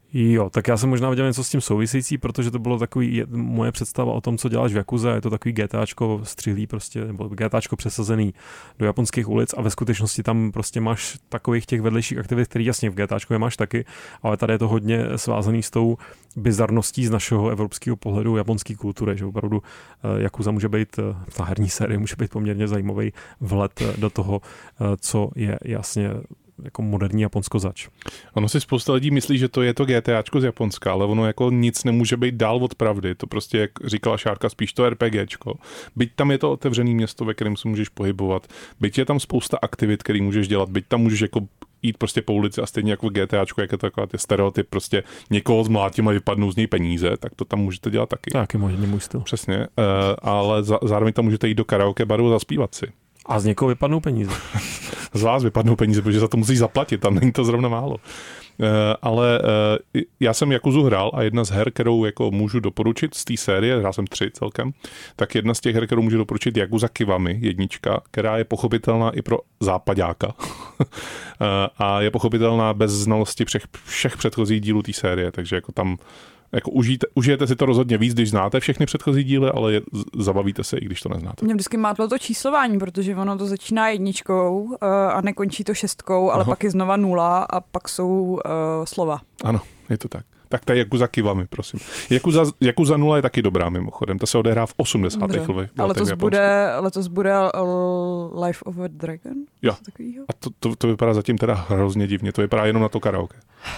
Jo, tak já jsem možná viděl něco s tím související, protože to bylo takový je, moje představa o tom, co děláš v Yakuze, je to takový GTAčko střihlý prostě, nebo GTAčko přesazený do japonských ulic a ve skutečnosti tam prostě máš takových těch vedlejších aktivit, který jasně v GTAčku je máš taky, ale tady je to hodně svázaný s tou bizarností z našeho evropského pohledu japonské kultury, že opravdu Yakuza může být, ta herní série může být poměrně zajímavý vhled do toho, co je jasně jako moderní Japonsko zač. Ono si spousta lidí myslí, že to je to GTAčko z Japonska, ale ono jako nic nemůže být dál od pravdy. To prostě, jak říkala Šárka, spíš to RPGčko. Byť tam je to otevřené město, ve kterém se můžeš pohybovat, byť je tam spousta aktivit, který můžeš dělat, byť tam můžeš jako jít prostě po ulici a stejně jako v GTAčku, jak je to taková ty stereotyp, prostě někoho zmlátím a vypadnou z něj peníze, tak to tam můžete dělat taky. Taky možná můj styl. Přesně, uh, ale za, zároveň tam můžete jít do karaoke baru a zaspívat si. A z někoho vypadnou peníze. Z vás vypadnou peníze, protože za to musíš zaplatit, tam není to zrovna málo. Uh, ale uh, já jsem Yakuzu hrál a jedna z her, kterou jako můžu doporučit z té série, hrál jsem tři celkem, tak jedna z těch her, kterou můžu doporučit, Yakuza Kiwami, jednička, která je pochopitelná i pro západáka. uh, a je pochopitelná bez znalosti všech, všech předchozích dílů té série, takže jako tam jako užijte, užijete si to rozhodně víc, když znáte všechny předchozí díly, ale je, zabavíte se, i když to neznáte. Mě vždycky mátlo to číslování, protože ono to začíná jedničkou uh, a nekončí to šestkou, ale Aha. pak je znova nula a pak jsou uh, slova. Ano, je to tak. Tak to je Yakuza Kiwami, prosím. Yakuza, Yakuza nula je taky dobrá mimochodem, ta se odehrá v osmdesátých letech. Ale letos bude, letos bude uh, Life of a Dragon? Jo. A to, to, to vypadá zatím teda hrozně divně, to vypadá jenom na to karaoke.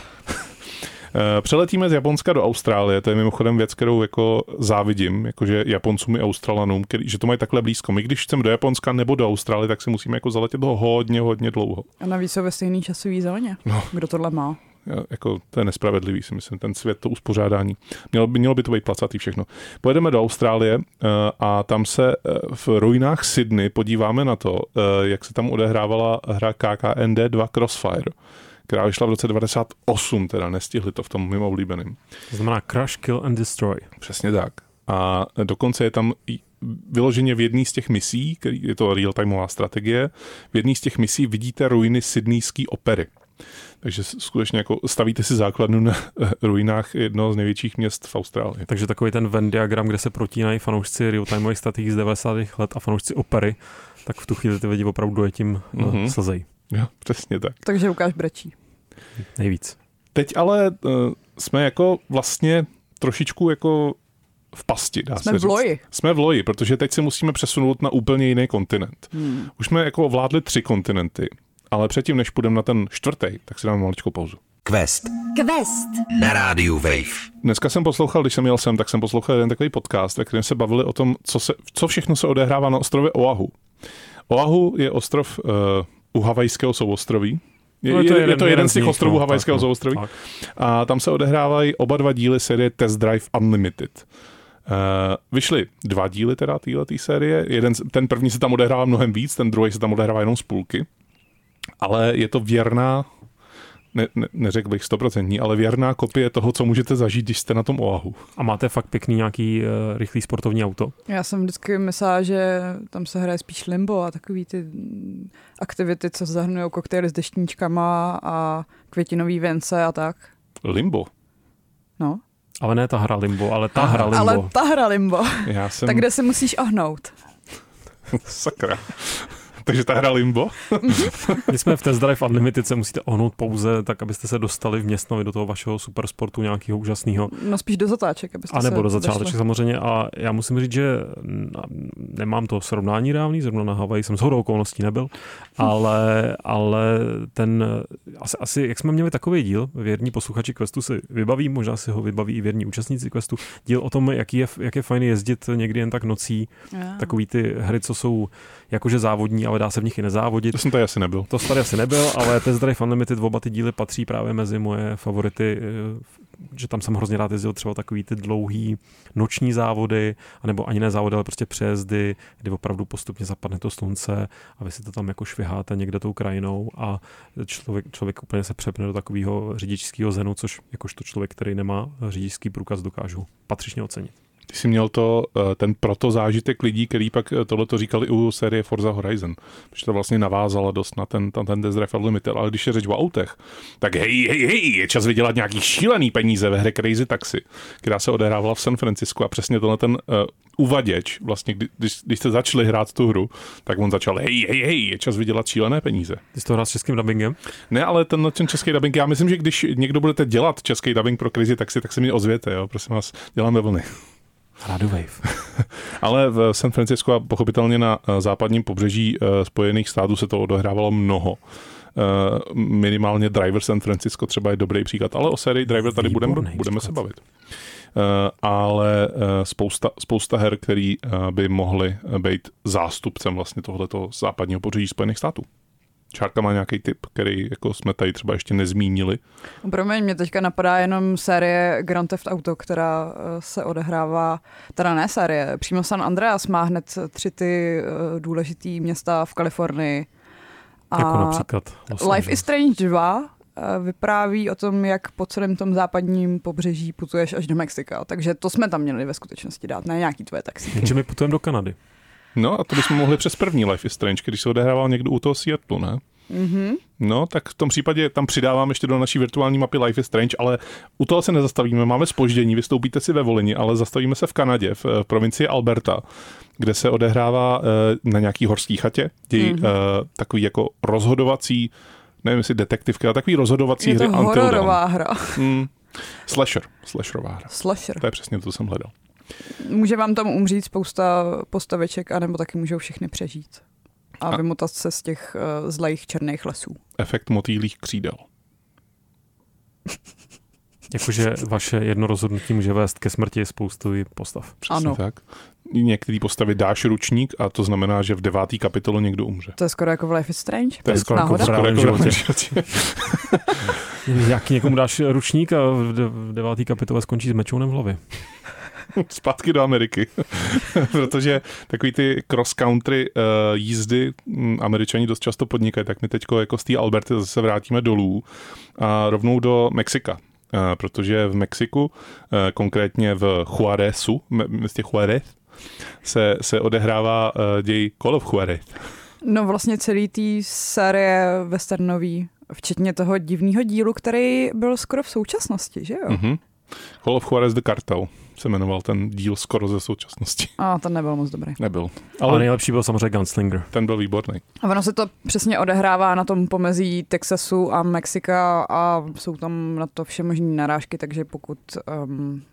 Přeletíme z Japonska do Austrálie, to je mimochodem věc, kterou jako závidím, jakože Japoncům i Australanům, který, že to mají takhle blízko. My když chceme do Japonska nebo do Austrálie, tak se musíme jako zaletět toho hodně, hodně dlouho. A navíc jsou ve stejný časový zóně. No. Kdo tohle má? Já, jako, to je nespravedlivý, si myslím, ten svět, to uspořádání. Mělo by, mělo by to být placatý všechno. Pojedeme do Austrálie uh, a tam se uh, v ruinách Sydney podíváme na to, uh, jak se tam odehrávala hra K K N D dva Crossfire, která vyšla v roce devadesát osm, teda nestihli to v tom mimo oblíbeným. To znamená Crash, Kill and Destroy. Přesně tak. A dokonce je tam vyloženě v jedné z těch misí, který je to real-timeová strategie, v jedné z těch misí vidíte ruiny Sydneyské opery. Takže skutečně jako stavíte si základnu na ruinách jednoho z největších měst v Austrálii. Takže takový ten Venn diagram, kde se protínají fanoušci real-timeových strategií z devadesátých let a fanoušci opery, tak v tu chvíli ty lidi opravdu dojetím mm-hmm. slzej. Jo, přesně tak. Takže Lukáš brečí. Nejvíc. Teď ale uh, jsme jako vlastně trošičku jako v pasti, dá jsme se v loji. říct. Jsme v loji, protože teď se musíme přesunout na úplně jiný kontinent. Hmm. Už jsme jako ovládli tři kontinenty, ale předtím, než půjdeme na ten čtvrtý, tak si dáme maličkou pauzu. Quest. Quest. Na rádiu Wave. Dneska jsem poslouchal, když jsem jel sem, tak jsem poslouchal jeden takový podcast, ve kterém se bavili o tom, co, se, co všechno se odehrává na ostrově Oahu. Oahu je ostrov uh, u Havajského souostroví. Je, no, je, to, jeden, je to jeden z těch ostrovů no, Havajského no, souostroví. Tak. A tam se odehrávají oba dva díly série Test Drive Unlimited. Uh, vyšly dva díly teda téhletý série. Jeden, ten první se tam odehrává mnohem víc, ten druhý se tam odehrává jenom z půlky. Ale je to věrná, ne, ne, neřekl bych stoprocentní, ale věrná kopie toho, co můžete zažít, když jste na tom Oahu. A máte fakt pěkný nějaký uh, rychlý sportovní auto? Já jsem vždycky myslela, že tam se hraje spíš limbo a takový ty aktivity, co zahrnují koktejly s deštníčkama a květinový věnce a tak. Limbo? No. Ale ne ta hra limbo, ale ta hra limbo. Ale ta hra limbo. Já jsem... Tak kde se musíš ohnout? Sakra. Takže ta hra limbo? My jsme v Test Drive Unlimited, se musíte ohnout pouze tak, abyste se dostali v Městnovi do toho vašeho supersportu nějakého úžasného. No spíš do zatáček, abyste a nebo se do začáteček samozřejmě. A já musím říct, že nemám to srovnání reálný, zrovna na Havaji jsem shodou okolností nebyl, ale, ale ten, asi, asi, jak jsme měli takový díl, věrní posluchači Questu si vybaví, možná si ho vybaví i věrní účastníci Questu, díl o tom, jaký je, jak je fajn jezdit někdy jen tak nocí, yeah. Takový ty hry, co jsou jakože závodní, ale dá se v nich i nezávodit. To jsem tady asi nebyl. To tady asi nebyl, ale Test Drive Unlimited, oba ty díly patří právě mezi moje favority, že tam jsem hrozně rád jezdil třeba takový ty dlouhý noční závody, anebo ani ne závody, ale prostě přejezdy, kdy opravdu postupně zapadne to slunce a vy si to tam jako šviháte někde tou krajinou a člověk, člověk úplně se přepne do takového řidičského zenu, což jakožto člověk, který nemá řidičský průkaz, dokážu patřičně ocenit. Ty jsi měl to, ten proto zážitek lidí, který pak tohleto říkali u série Forza Horizon, protože to vlastně navázalo dost na ten, na ten Test Drive Unlimited, ale když je řeč o autech, tak hej, hej, hej, je čas vydělat nějaký šílený peníze ve hře Crazy Taxi, která se odehrávala v San Francisku a přesně tenhle ten uh, uvaděč, vlastně když, když jste začali hrát tu hru, tak on začal, hej, hej, hej, je čas vydělat šílené peníze. Ty jsi to hrál s českým dubbingem? Ne, ale ten, ten český dubbing, já myslím, že když někdo budete dělat český dubbing pro Crazy Taxi, tak se mi ozvěte, jo, prosím vás, děláme vlny. Rádu Wave. Ale v San Francisku a pochopitelně na západním pobřeží Spojených států se to odehrávalo mnoho. Minimálně Driver San Francisco třeba je dobrý příklad, ale o sérii Driver tady budeme, budeme se bavit. Ale spousta, spousta her, který by mohly být zástupcem vlastně tohletoho západního pobřeží Spojených států. Šárka má nějaký tip, který jako jsme tady třeba ještě nezmínili? Promiň, mě teďka napadá jenom série Grand Theft Auto, která se odehrává, teda ne série, přímo San Andreas má hned tři ty důležitý města v Kalifornii. A jako například Life is Strange dva vypráví o tom, jak po celém tom západním pobřeží putuješ až do Mexika. Takže to jsme tam měli ve skutečnosti dát, ne nějaký tvoje taxíky. Takže my putujeme do Kanady. No a to bychom mohli přes první Life is Strange, když se odehrával někdo u toho Seattleu, ne? Mm-hmm. No, tak v tom případě tam přidávám ještě do naší virtuální mapy Life is Strange, ale u toho se nezastavíme, máme zpoždění, vystoupíte si ve Volini, ale zastavíme se v Kanadě, v, v provincii Alberta, kde se odehrává uh, na nějaký horský chatě, dějí mm-hmm. uh, takový jako rozhodovací, nevím jestli detektivka, ale takový rozhodovací hry Until Dawn. Je to hororová hra. Mm, slasher, slasherová hra. Slasher. To je přesně to, co jsem hledal. Může vám tam umřít spousta postaviček, anebo taky můžou všechny přežít. A, a vymotat se z těch uh, zlejch černých lesů. Efekt motýlých křídel. Jakože vaše jedno rozhodnutí může vést ke smrti spoustu postav. Přesně ano. tak. Některý postavy dáš ručník a to znamená, že v devátý kapitolu někdo umře. To je skoro jako v Life is Strange? To je skoro jako v reálném životě. Jak někomu dáš ručník a v devátý kapitole skončí s mečounem v hlavě. Zpátky do Ameriky, protože takový ty cross-country uh, jízdy um, Američani dost často podnikají, tak my teďko jako z té Alberty zase vrátíme dolů a rovnou do Mexika, uh, protože v Mexiku, uh, konkrétně v Juarezu, městě Juárez, se, se odehrává uh, děj Call of Juárez. No vlastně celý tý série westernový, včetně toho divného dílu, který byl skoro v současnosti, že jo? Mm-hmm. Call of Juárez the Cartel se jmenoval ten díl skoro ze současnosti. A ten nebyl moc dobrý. Nebyl. Ale, Ale nejlepší byl samozřejmě Gunslinger. Ten byl výborný. A ono se to přesně odehrává na tom pomezí Texasu a Mexika a jsou tam na to všemožné narážky, takže pokud um,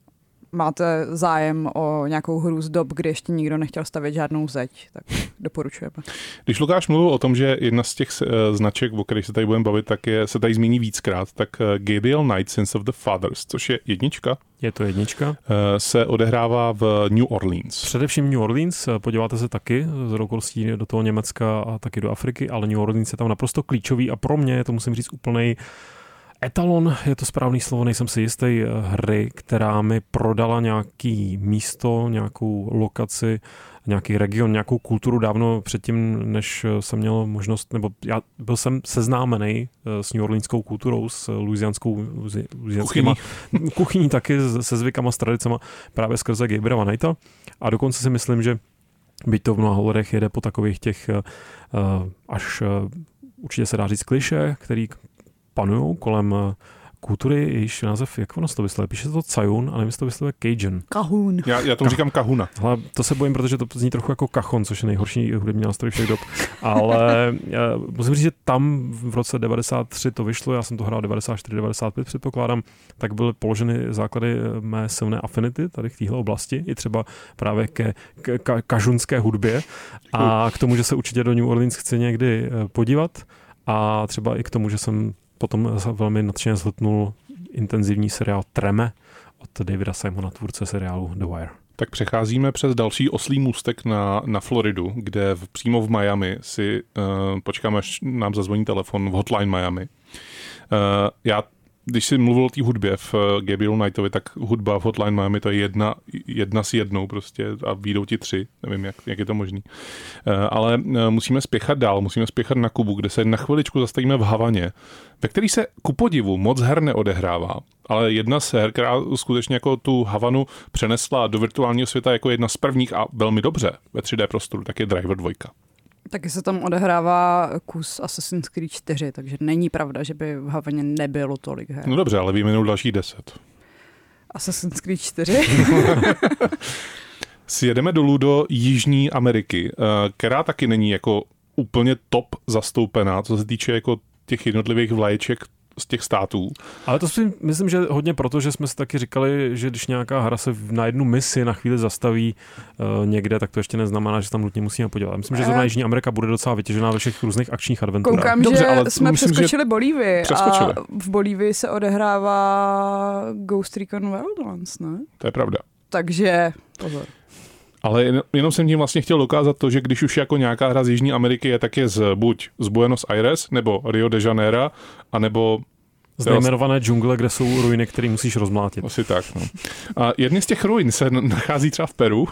máte zájem o nějakou hru z dob, kdy ještě nikdo nechtěl stavět žádnou zeď, tak doporučujeme. Když Lukáš mluvil o tom, že jedna z těch značek, o kterých se tady budeme bavit, tak je, se tady zmíní víckrát, tak Gabriel Knight, Sins of the Fathers, což je jednička. Je to jednička. Se odehrává v New Orleans. Především New Orleans, podíváte se taky z okolností do toho Německa a taky do Afriky, ale New Orleans je tam naprosto klíčový a pro mě, to musím říct, úplnej etalon, je to správný slovo, nejsem si jistý, hry, která mi prodala nějaký místo, nějakou lokaci, nějaký region, nějakou kulturu dávno předtím, než jsem měl možnost, nebo já byl jsem seznámený s New Orleanskou kulturou, s louisianskou kuchyní. kuchyní taky, se zvykama, s tradicema právě skrze Gabriela Knighta a dokonce si myslím, že byť to v mnoha ohledech jede po takových těch uh, až uh, určitě se dá říct klišé, který panují kolem kultury, jejíž název, jak ono se to vyslovuje? Píše se to Cajun, a nevím, jestli to vyslovuje Cajun. Kahun. Já, já tomu Ka- říkám Kahuna. Hele, to se bojím, protože to zní trochu jako kachon, což je nejhorší hudební nástroj všech dob. Ale musím říct, že tam v roce devadesát tři to vyšlo, já jsem to hrál devadesát čtyři devadesát pět, předpokládám, tak byly položeny základy mé silné affinity tady v téhle oblasti, i třeba právě ke, ke ka, kažunské hudbě a k tomu, že se určitě do New Orleans chci někdy podívat a třeba i k tomu, že jsem potom velmi nadšeně zhltnul intenzivní seriál Treme od Davida Simona, tvůrce seriálu The Wire. Tak přecházíme přes další oslý můstek na, na Floridu, kde v, přímo v Miami si uh, počkáme, až nám zazvoní telefon v Hotline Miami. Uh, já když jsi mluvil o té hudbě v Gabrielu Knightovi, tak hudba v Hotline Miami to je jedna, jedna s jednou prostě a výjdou ti tři, nevím, jak, jak je to možný. Ale musíme spěchat dál, musíme spěchat na Kubu, kde se na chviličku zastavíme v Havaně, ve který se ku podivu moc her neodehrává, ale jedna z her, která skutečně jako tu Havanu přenesla do virtuálního světa jako jedna z prvních a velmi dobře ve tři dé prostoru, tak je Driver dva. Taky se tam odehrává kus Assassin's Creed čtyři, takže není pravda, že by v Havaně nebylo tolik her. No dobře, ale vyjmenou dalších deset. Assassin's Creed čtyři? Sjedeme dolů do Jižní Ameriky, která taky není jako úplně top zastoupená, co se týče jako těch jednotlivých vlaječek z těch států. Ale to si myslím, že hodně proto, že jsme si taky říkali, že když nějaká hra se na jednu misi na chvíli zastaví uh, někde, tak to ještě neznamená, že tam nutně musíme podívat. Myslím, že zrovna Jižní Amerika bude docela vytěžená ve všech různých akčních adventurách. Koukám, Dobře, že ale jsme myslím, přeskočili že Bolívii přeskočili. A v Bolívii se odehrává Ghost Recon Wildlands, ne? To je pravda. Takže pozor. Ale jen, jenom jsem tím vlastně chtěl dokázat to, že když už jako nějaká hra z Jižní Ameriky je, tak je z, buď z Buenos Aires, nebo Rio de Janeiro, anebo z nejmenované džungle, kde jsou ruiny, které musíš rozmlátit. Asi tak, no. A jedny z těch ruin se nachází třeba v Peru,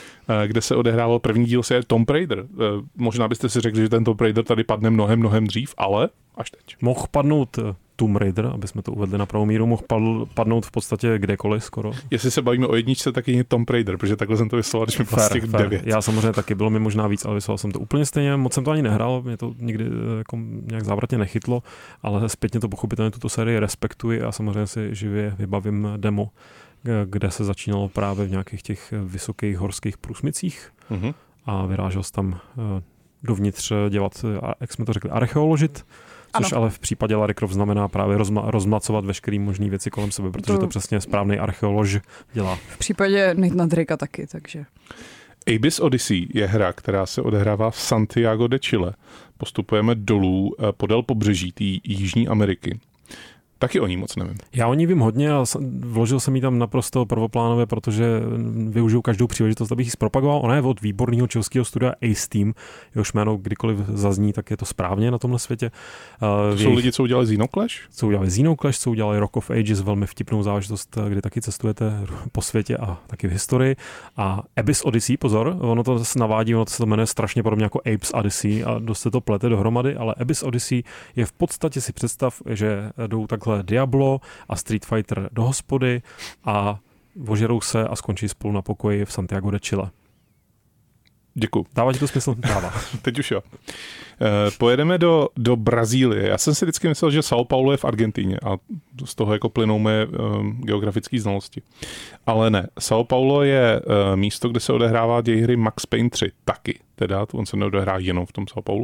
kde se odehrával první díl série Tomb Raider. Možná byste si řekli, že ten Tomb Raider tady padne mnohem, mnohem dřív, ale až teď. Mohl padnout Tomb Raider, aby jsme to uvedli na pravou míru, mohl padnout v podstatě kdekoliv skoro. Jestli se bavíme o jedničce, tak je Tomb Raider, protože takhle jsem to vysloval, když mi bylo těch devět. Já samozřejmě taky, bylo mi možná víc, ale vysloval jsem to úplně stejně, moc jsem to ani nehrál, mě to nikdy jako nějak závratně nechytlo, ale zpětně to pochopitelně tuto sérii respektuji a samozřejmě si živě vybavím demo, kde se začínalo právě v nějakých těch vysokých horských průsmicích mm-hmm. a vyrážel jsem tam dovnitř dělat, jak jsme to řekli, archeoložit, což ano. Ale v případě Lara Croft znamená právě rozma- rozmlacovat veškerý možný věci kolem sebe, protože to, to přesně správný archeolož dělá. V případě Nathana Drakea taky, takže. Abyss Odyssey je hra, která se odehrává v Santiago de Chile. Postupujeme dolů podél pobřeží té Jižní Ameriky. Taky o ní moc nevím. Já o ní vím hodně a vložil jsem ji tam naprosto prvoplánově, protože využiju každou příležitost, abych ji zpropagoval. Ona je od výborného českého studia Ace Team. Jehož jméno kdykoliv zazní, tak je to správně na tomhle světě. To jsou lidi, co udělali Xenoclash? Co udělali Xenoclash, co udělali Rock of Ages, velmi vtipnou záležitost, kdy taky cestujete po světě a taky v historii. A Abyss Odyssey, pozor, ono to se navádí, ono to se to jmenuje strašně podobně jako Apes Odyssey a dost se to plete dohromady, ale Abyss Odyssey je v podstatě si představ, že jdou takhle Diablo a Street Fighter do hospody a ožerou se a skončí spolu na pokoji v Santiago de Chile. Děkuju. Dává ti to smysl? Dává. Teď už jo. E, pojedeme do, do Brazílie. Já jsem si vždycky myslel, že São Paulo je v Argentíně a z toho jako plynou mé um, geografické znalosti. Ale ne. São Paulo je uh, místo, kde se odehrává děj hry Max Payne tři taky. Teda, on se neodehrá jenom v tom São Paulu.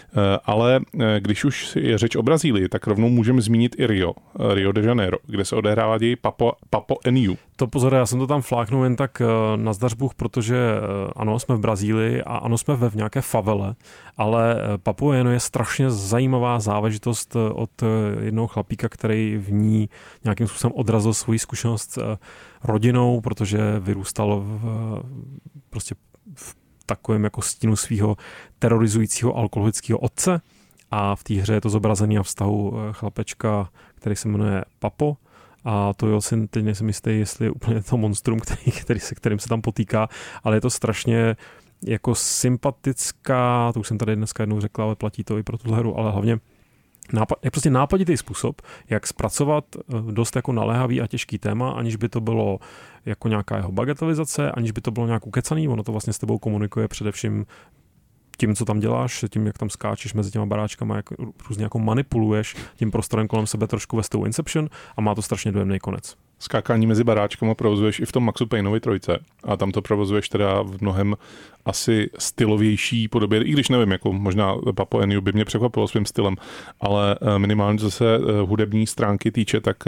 Ale když už je řeč o Brazílii, tak rovnou můžeme zmínit i Rio, Rio de Janeiro, kde se odehrává děj Papo, Papo Eniu. To pozor, já jsem to tam fláknul jen tak na zdař Bůh, protože ano, jsme v Brazílii a ano, jsme ve v nějaké favele, ale Papua Enu je strašně zajímavá záležitost od jednoho chlapíka, který v ní nějakým způsobem odrazil svoji zkušenost s rodinou, protože vyrůstal v, prostě v takovým jako stínu svého terorizujícího alkoholického otce a v té hře je to zobrazený na vztahu chlapečka, který se jmenuje Papo a to jo, si teď nejsem jistý, jestli je úplně to monstrum, který, který se, kterým se tam potýká, ale je to strašně jako sympatická, to už jsem tady dneska jednou řekla, ale platí to i pro tuhle hru, ale hlavně nápad, je prostě nápaditý způsob, jak zpracovat dost jako naléhavý a těžký téma, aniž by to bylo jako nějaká jeho bagatelizace, aniž by to bylo nějak ukecaný, ono to vlastně s tebou komunikuje především tím, co tam děláš, tím, jak tam skáčeš mezi těma baráčkama, jak různě jako manipuluješ tím prostorem kolem sebe trošku ve stylu Inception a má to strašně dojemný konec. Skákání mezi baráčkama provozuješ i v tom Maxu Payneovi trojce a tam to provozuješ teda v mnohem asi stylovější podobě, i když nevím, jako možná Papo Eniu by mě překvapilo svým stylem, ale minimálně co se hudební stránky týče, tak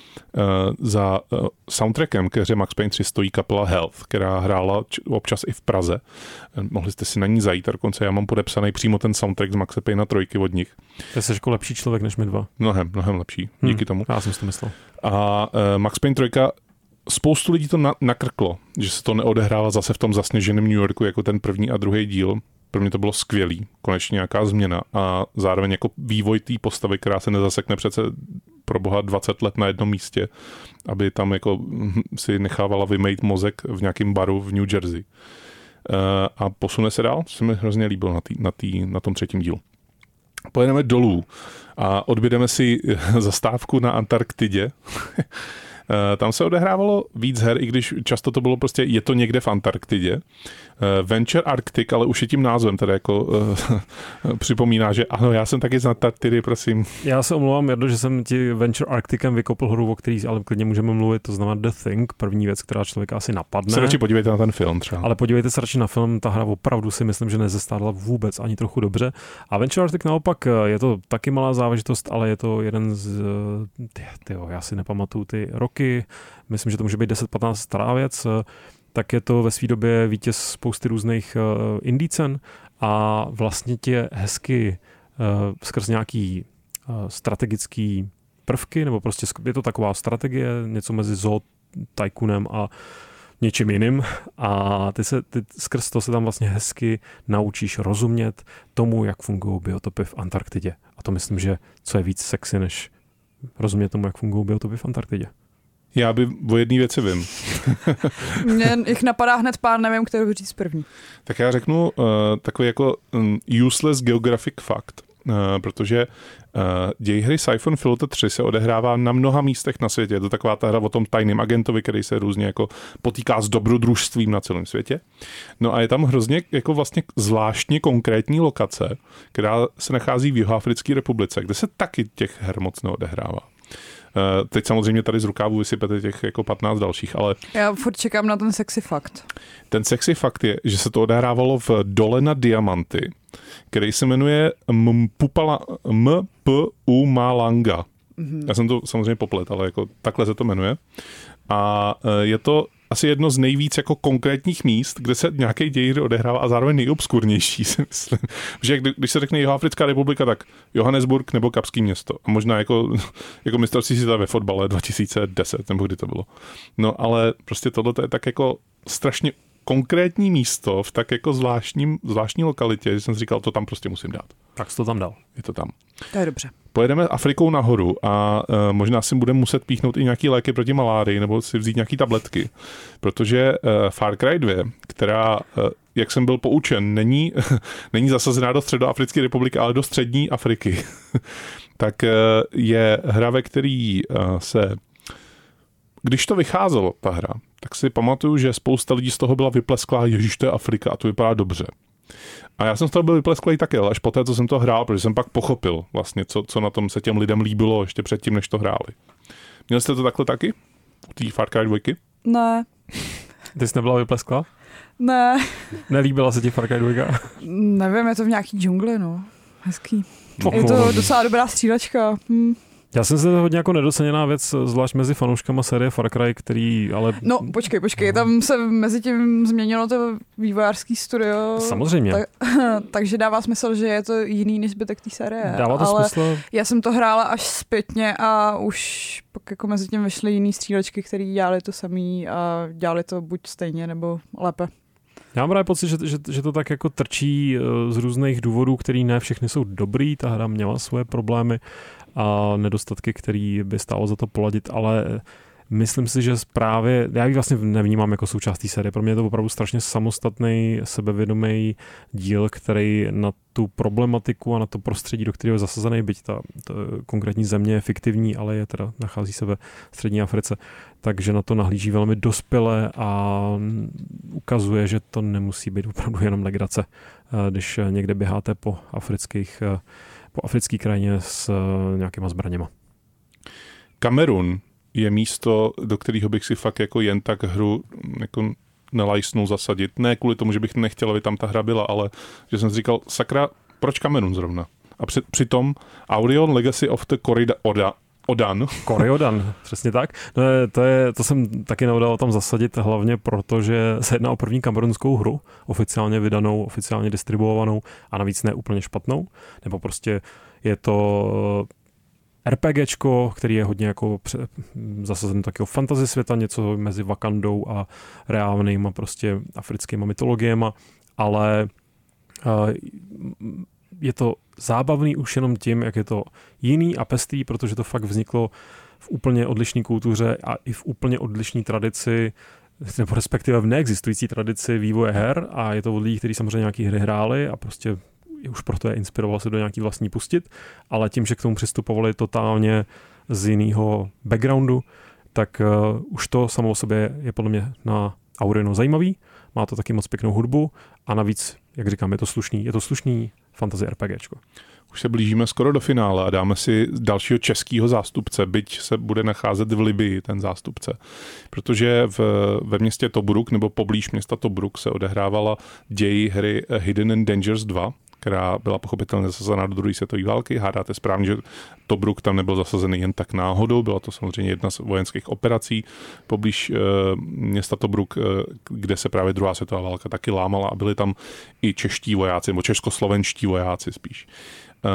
za soundtrackem ke hře Max Payne tři stojí kapela Health, která hrála občas i v Praze. Mohli jste si na ní zajít, dokonce já mám podepsaný přímo ten soundtrack z Maxe Payna trojky od nich. To jsi jako lepší člověk než my dva. Mnohem, mnohem lepší, díky hmm, tomu. Já jsem si to myslel. A uh, Max Payne tři, spoustu lidí to na, nakrklo, že se to neodehrává zase v tom zasněženém New Yorku jako ten první a druhý díl. Pro mě to bylo skvělý, konečně nějaká změna a zároveň jako vývoj té postavy, která se nezasekne přece pro boha dvacet let na jednom místě, aby tam jako si nechávala vymejt mozek v nějakém baru v New Jersey. A posune se dál, co se mi hrozně líbilo na, tý, na, tý, na tom třetím dílu. Pojedeme dolů a odbědeme si zastávku na Antarktidě. Tam se odehrávalo víc her, i když často to bylo prostě, je to někde v Antarktidě. Venture Arctic, ale už je tím názvem, teda jako uh, připomíná, že ano, já jsem taky z Antarktidy, prosím. Já se omlouvám, Jardo, že jsem ti Venture Arcticem vykopl hru, o který ale klidně můžeme mluvit, to znamená The Thing, první věc, která člověka asi napadne. Se radši podívejte na ten film třeba. Ale podívejte se radši na film, ta hra opravdu si myslím, že nezestárla vůbec ani trochu dobře. A Venture Arctic naopak je to taky malá záležitost, ale je to jeden z, ty, tyjo, já si nepamatuju ty roky, myslím, že to může být deset patnáct stará věc, tak je to ve své době vítěz spousty různých uh, indie cen a vlastně tě hezky uh, skrz nějaký uh, strategický prvky, nebo prostě je to taková strategie, něco mezi Zoo Tycoonem a něčím jiným a ty se, ty skrz to se tam vlastně hezky naučíš rozumět tomu, jak fungují biotopy v Antarktidě. A to myslím, že co je víc sexy, než rozumět tomu, jak fungují biotopy v Antarktidě. Já by o jedné věci vím. Mně jich napadá hned pár, nevím, kterou říct první. Tak já řeknu uh, takový jako um, useless geographic fact, uh, protože uh, děj hry Siphon Filter tři se odehrává na mnoha místech na světě. Je to taková ta hra o tom tajném agentovi, který se různě jako potýká s dobrodružstvím na celém světě. No a je tam hrozně jako vlastně zvláštně konkrétní lokace, která se nachází v Jihoafrické republice, kde se taky těch her moc neodehrává. Uh, teď samozřejmě tady z rukávu vysypete těch jako patnáct dalších, ale... Já furt čekám na ten sexy fakt. Ten sexy fakt je, že se to odehrávalo v dole na Diamanty, který se jmenuje Mpumalanga. Mm-hmm. Já jsem to samozřejmě poplet, ale jako takhle se to jmenuje. A uh, je to asi jedno z nejvíc jako konkrétních míst, kde se nějaký děj hry odehrává a zároveň nejobskurnější, si myslím. Že když se řekne Jihoafrická republika, tak Johannesburg nebo Kapský město. A možná jako, jako mistrovství světa ve fotbale dva tisíce deset, nebo kdy to bylo. No ale prostě tohle je tak jako strašně konkrétní místo v tak jako zvláštním, zvláštní lokalitě, že jsem si říkal, to tam prostě musím dát. Tak jsi to tam dal. Je to tam. To je dobře. Pojedeme Afrikou nahoru a uh, možná si budeme muset píchnout i nějaký léky proti malárii nebo si vzít nějaký tabletky, protože uh, Far Cry dva, která, uh, jak jsem byl poučen, není, není zasazená do Středoafrické republiky, ale do střední Afriky, tak uh, je hra, ve který uh, se... Když to vycházelo, ta hra, tak si pamatuju, že spousta lidí z toho byla vyplesklá, ježiš, to je Afrika a to vypadá dobře. A já jsem z toho byl vyplesklý taky, ale až poté, co jsem to hrál, protože jsem pak pochopil vlastně, co, co na tom se těm lidem líbilo ještě předtím, než to hráli. Měli jste to takhle taky? U té Far Cry dva? Ne. Ty jsi nebyla vyplesklá? Ne. Nelíbila se ti Far Cry dva? Nevím, je to v nějaký džungli, no. Hezký. Je to docela dobrá střílečka. Hm. Já jsem se hodně jako nedoceněná věc, zvlášť mezi fanouškama série Far Cry, který ale... No, počkej, počkej, tam se mezi tím změnilo to vývojářský studio. Samozřejmě. Tak, takže dává smysl, že je to jiný než zbytek té série. Dává to ale smysl. Já jsem to hrála až zpětně a už pak jako mezi tím vyšly jiný střílečky, které dělali to samý a dělali to buď stejně nebo lépe. Já mám právě pocit, že, že, že to tak jako trčí z různých důvodů, který ne všechny jsou dobrý, ta hra měla svoje problémy a nedostatky, který by stálo za to poladit, ale myslím si, že právě, já ji vlastně nevnímám jako součást té série, pro mě je to opravdu strašně samostatný, sebevědomý díl, který na tu problematiku a na to prostředí, do kterého je zasazený, byť ta, ta konkrétní země je fiktivní, ale je teda, nachází se ve střední Africe, takže na to nahlíží velmi dospěle a ukazuje, že to nemusí být opravdu jenom legrace, když někde běháte po afrických po africké krajině s uh, nějakýma zbraněma. Kamerun je místo, do kterého bych si fakt jako jen tak hru jako nelajsnul zasadit. Ne kvůli tomu, že bych nechtěl, aby tam ta hra byla, ale že jsem si říkal, sakra, proč Kamerun zrovna? A při, přitom Aurion Legacy of the Corrida Oda, Odan. Koryodan, přesně tak. No, to, je, to jsem taky neudal tam zasadit hlavně proto, že se jedná o první kamerunskou hru, oficiálně vydanou, oficiálně distribuovanou a navíc ne úplně špatnou. Nebo prostě je to RPGčko, který je hodně jako zasazen do takového fantasy světa, něco mezi Wakandou a reálnýma prostě africkýma mytologiema, ale uh, je to zábavný už jenom tím, jak je to jiný a pestrý, protože to fakt vzniklo v úplně odlišné kultuře a i v úplně odlišné tradici, nebo respektive v neexistující tradici vývoje her a je to od lidí, kteří samozřejmě nějaký hry hráli a prostě už proto je inspiroval se do nějaký vlastní pustit, ale tím, že k tomu přistupovali totálně z jiného backgroundu, tak uh, už to samo o sobě je podle mě na Aurinu zajímavý, má to taky moc pěknou hudbu a navíc, jak říkám, je to slušný, je to slušný fantasy RPGčko. Už se blížíme skoro do finále a dáme si dalšího českého zástupce, byť se bude nacházet v Libii ten zástupce. Protože v, ve městě Tobruk nebo poblíž města Tobruk se odehrávala děj hry Hidden in Dangers dva, která byla pochopitelně zasazená do druhé světové války. Hádáte správně, že Tobruk tam nebyl zasazený jen tak náhodou, byla to samozřejmě jedna z vojenských operací poblíž e, města Tobruk, e, kde se právě druhá světová válka taky lámala a byli tam i čeští vojáci, nebo českoslovenští vojáci spíš. E,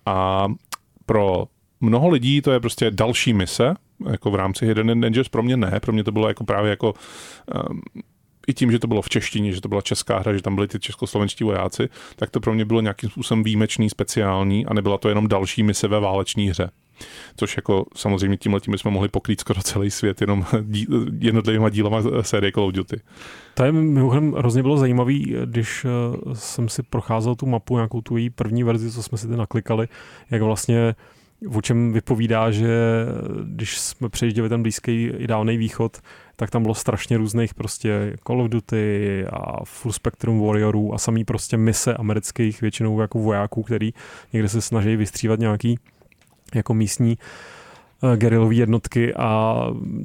a pro mnoho lidí to je prostě další mise, jako v rámci Hidden in Dangers, pro mě ne, pro mě to bylo jako právě jako um, i tím, že to bylo v češtině, že to byla česká hra, že tam byli ty českoslovenští vojáci, tak to pro mě bylo nějakým způsobem výjimečný, speciální a nebyla to jenom další mise ve váleční hře. Což jako samozřejmě tímhletím bychom mohli pokrýt skoro celý svět jenom dí, jednotlivýma dílama série Call of Duty. To je mimochodem hrozně bylo zajímavý, když jsem si procházel tu mapu, nějakou tu její první verzi, co jsme si ty naklikali, jak vlastně o čem vypovídá, že když jsme přejížděli ten blízký i dálnej východ, tak tam bylo strašně různých prostě Call of Duty a Full Spectrum Warriorů a samý prostě mise amerických většinou jako vojáků, který někde se snaží vystřívat nějaký jako místní uh, gerilový jednotky a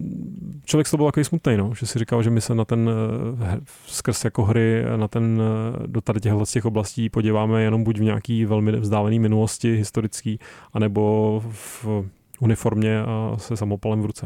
člověk z toho byl takový smutnej, no, že si říkal, že my se na ten uh, skrz jako hry na ten, uh, do tady těchto z těch oblastí podíváme jenom buď v nějaký velmi vzdálený minulosti historický, anebo v uniformě a se samopalem v ruce.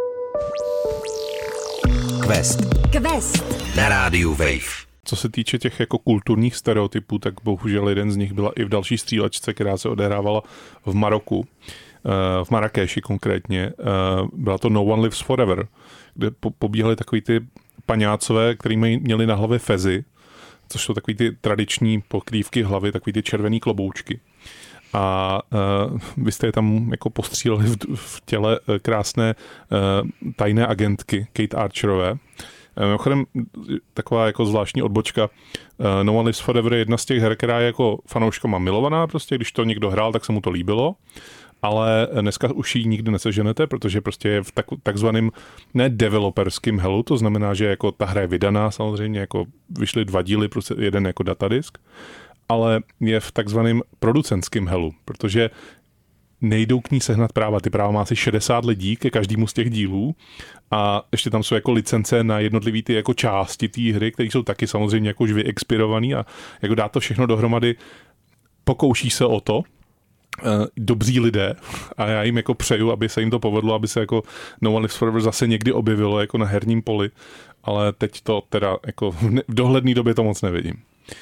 Quest. Quest. Na rádiu Wave. Co se týče těch jako kulturních stereotypů, tak bohužel jeden z nich byla i v další střílečce, která se odehrávala v Maroku, v Marrakeši konkrétně. Byla to No One Lives Forever, kde pobíhaly takový ty paňácové, který měli na hlavě fezy, což jsou takový ty tradiční pokrývky hlavy, takový ty červený kloboučky. A uh, vy jste je tam jako postříleli v, v těle krásné uh, tajné agentky Kate Archerové. Mimochodem, taková jako zvláštní odbočka. No One Lives Forever je jedna z těch her, která je jako fanouškama milovaná, prostě když to někdo hrál, tak se mu to líbilo, ale dneska už ji nikdy neseženete, protože prostě je v tak, takzvaným ne developerským helu, to znamená, že jako ta hra je vydaná samozřejmě, jako vyšly dva díly, prostě jeden jako datadisk, ale je v takzvaným producentským helu, protože nejdou k ní sehnat práva. Ty práva má asi šedesát lidí ke každému z těch dílů a ještě tam jsou jako licence na jednotlivý ty jako části té hry, které jsou taky samozřejmě jako už vyexpirovaný a jako dá to všechno dohromady. Pokouší se o to dobří lidé a já jim jako přeju, aby se jim to povedlo, aby se jako No One Lives Forever zase někdy objevilo jako na herním poli, ale teď to teda jako v dohledné době to moc nevidím.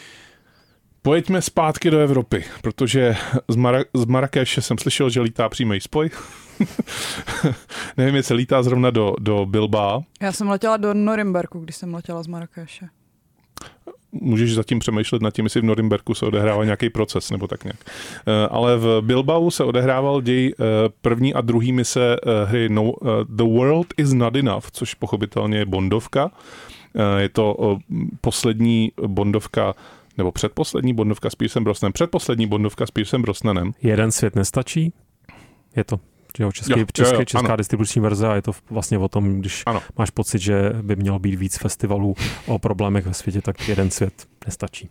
Pojďme zpátky do Evropy, protože z, Mara- z Marrakeše jsem slyšel, že lítá přímý spoj. Nevím, jestli lítá zrovna do, do Bilbao. Já jsem letěla do Norimberku, když jsem letěla z Marrakeše. Můžeš zatím přemýšlet nad tím, jestli v Norimberku se odehrával nějaký proces, nebo tak nějak. Ale v Bilbao se odehrával děj první a druhý mise hry no, The World is Not Enough, což pochopitelně je bondovka. Je to poslední bondovka nebo předposlední bondovka s Piercem Brosnanem, předposlední bondovka s Piercem Brosnanem. Jeden svět nestačí? Je to jo, český, jo, český, jo, jo, česká ano. distribuční verze a je to vlastně o tom, když ano. máš pocit, že by mělo být víc festivalů o problémech ve světě, tak jeden svět nestačí.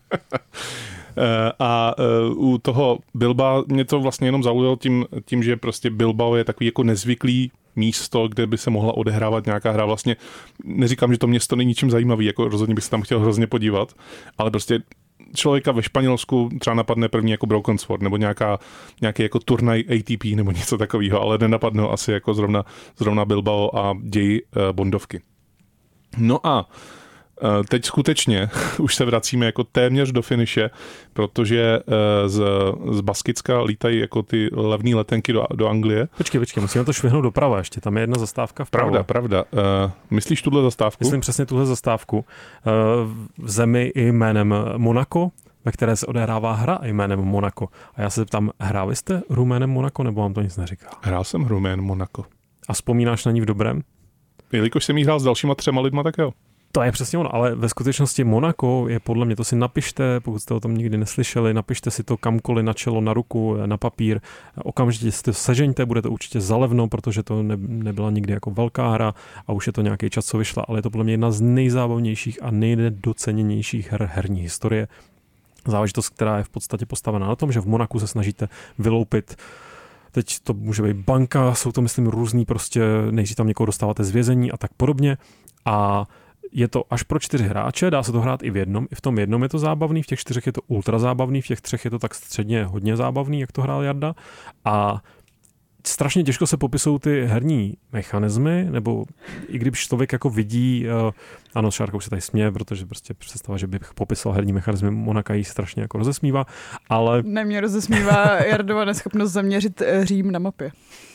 A u toho Bilbao mě to vlastně jenom zaujalo tím, tím, že prostě Bilbao je takový jako nezvyklý místo, kde by se mohla odehrávat nějaká hra. Vlastně neříkám, že to město není ničím zajímavý, jako rozhodně bych se tam chtěl hrozně podívat, ale prostě člověka ve Španělsku třeba napadne první jako Broken Sword nebo nějaká, nějaký jako turnaj A T P nebo něco takového, ale nenapadne asi jako zrovna, zrovna Bilbao a děj uh, bondovky. No a uh, teď skutečně už se vracíme jako téměř do finiše, protože uh, z, z Baskicka lítají jako ty levné letenky do, do Anglie. Počkej, počkej, musíme to švihnout doprava ještě, tam je jedna zastávka vpravo. Pravda, pravda. Uh, myslíš tuhle zastávku? Myslím přesně tuhle zastávku. Uh, v zemi i jménem Monaco, ve které se odehrává hra jménem Monaco. A já se ptám, hráli jste hru jménem Monaco, nebo vám to nic neříká? Hrál jsem hru jménem Monaco. A vzpomínáš na ní v dobrém? Jelikož jsem jí hrál s dalšíma třema lidma, tak jo. To je přesně ono, ale ve skutečnosti Monaco je podle mě, to si napište, pokud jste o tom nikdy neslyšeli, napište si to kamkoliv na čelo, na ruku, na papír, okamžitě si to sežeňte, bude to určitě zalevno, protože to ne, nebyla nikdy jako velká hra a už je to nějaký čas, co vyšla, ale je to podle mě jedna z nejzábavnějších a nejnedoceněnějších her herní historie. Záležitost, která je v podstatě postavená na tom, že v Monaku se snažíte vyloupit. Teď to může být banka, jsou to myslím různý, prostě nejdřív tam někoho dostáváte z vězení a tak podobně. A je to až pro čtyři hráče, dá se to hrát i v jednom. I v tom jednom je to zábavný, v těch čtyřech je to ultra zábavný, v těch třech je to tak středně hodně zábavný, jak to hrál Jarda. A strašně těžko se popisují ty herní mechanismy, nebo i když člověk jako vidí, uh, ano, Šárkou se tady směje, protože prostě představa, že bych popisoval herní mechanismy Monaka jí strašně jako rozesmívá, ale... Ne, mě rozesmívá Jardova neschopnost zaměřit Řím na mapě.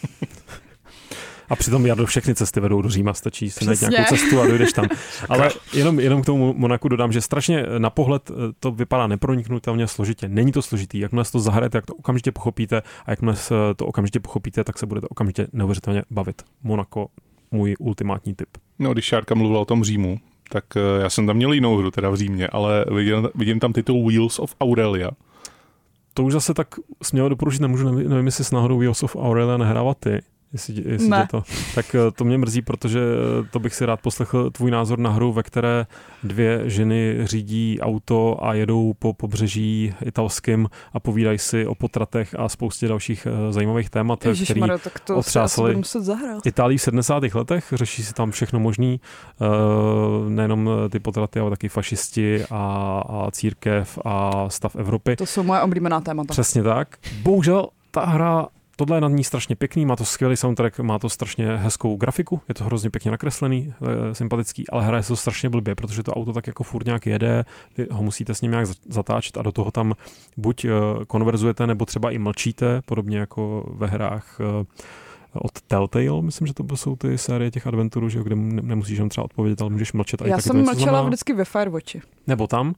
A přitom Jardo, všechny cesty vedou do Říma, stačí si najít nějakou cestu a dojdeš tam. Ale jenom, jenom k tomu Monaku dodám, že strašně na pohled to vypadá neproniknutelně složitě. Není to složitý. Jakmile to zahrajete, jak to okamžitě pochopíte a jakmile to okamžitě pochopíte, tak se budete okamžitě neuvěřitelně bavit. Monako, můj ultimátní tip. No, když Šárka mluvila o tom Římu, tak já jsem tam měl jinou hru, teda v Římě, ale vidím, vidím tam titul Wheels of Aurelia. To už zase tak smělo doporučit nemůžu, nevím, jestli s náhodou Wheels of Aurelia nehrávat ty. Jestli, jestli ne. To, tak to mě mrzí, protože to bych si rád poslechl tvůj názor na hru, ve které dvě ženy řídí auto a jedou po pobřeží italským a povídají si o potratech a spoustě dalších zajímavých témat, který otřásly Itálii v sedmdesátých letech. Řeší si tam všechno možný, nejenom ty potraty, ale taky fašisti a, a církev a stav Evropy. To jsou moje oblíbená témata. Přesně tak. Bohužel ta hra tohle je na ní strašně pěkný, má to skvělý soundtrack, má to strašně hezkou grafiku, je to hrozně pěkně nakreslený, e, sympatický, ale hraje se to strašně blbě, protože to auto tak jako furt nějak jede, vy ho musíte s ním nějak zatáčet a do toho tam buď e, konverzujete, nebo třeba i mlčíte, podobně jako ve hrách e, od Telltale, myslím, že to jsou ty série těch adventurů, že kde nemusíš jen třeba odpovědět, ale můžeš mlčet. A já i jsem mlčela vždycky ve Firewatchi. Nebo tam.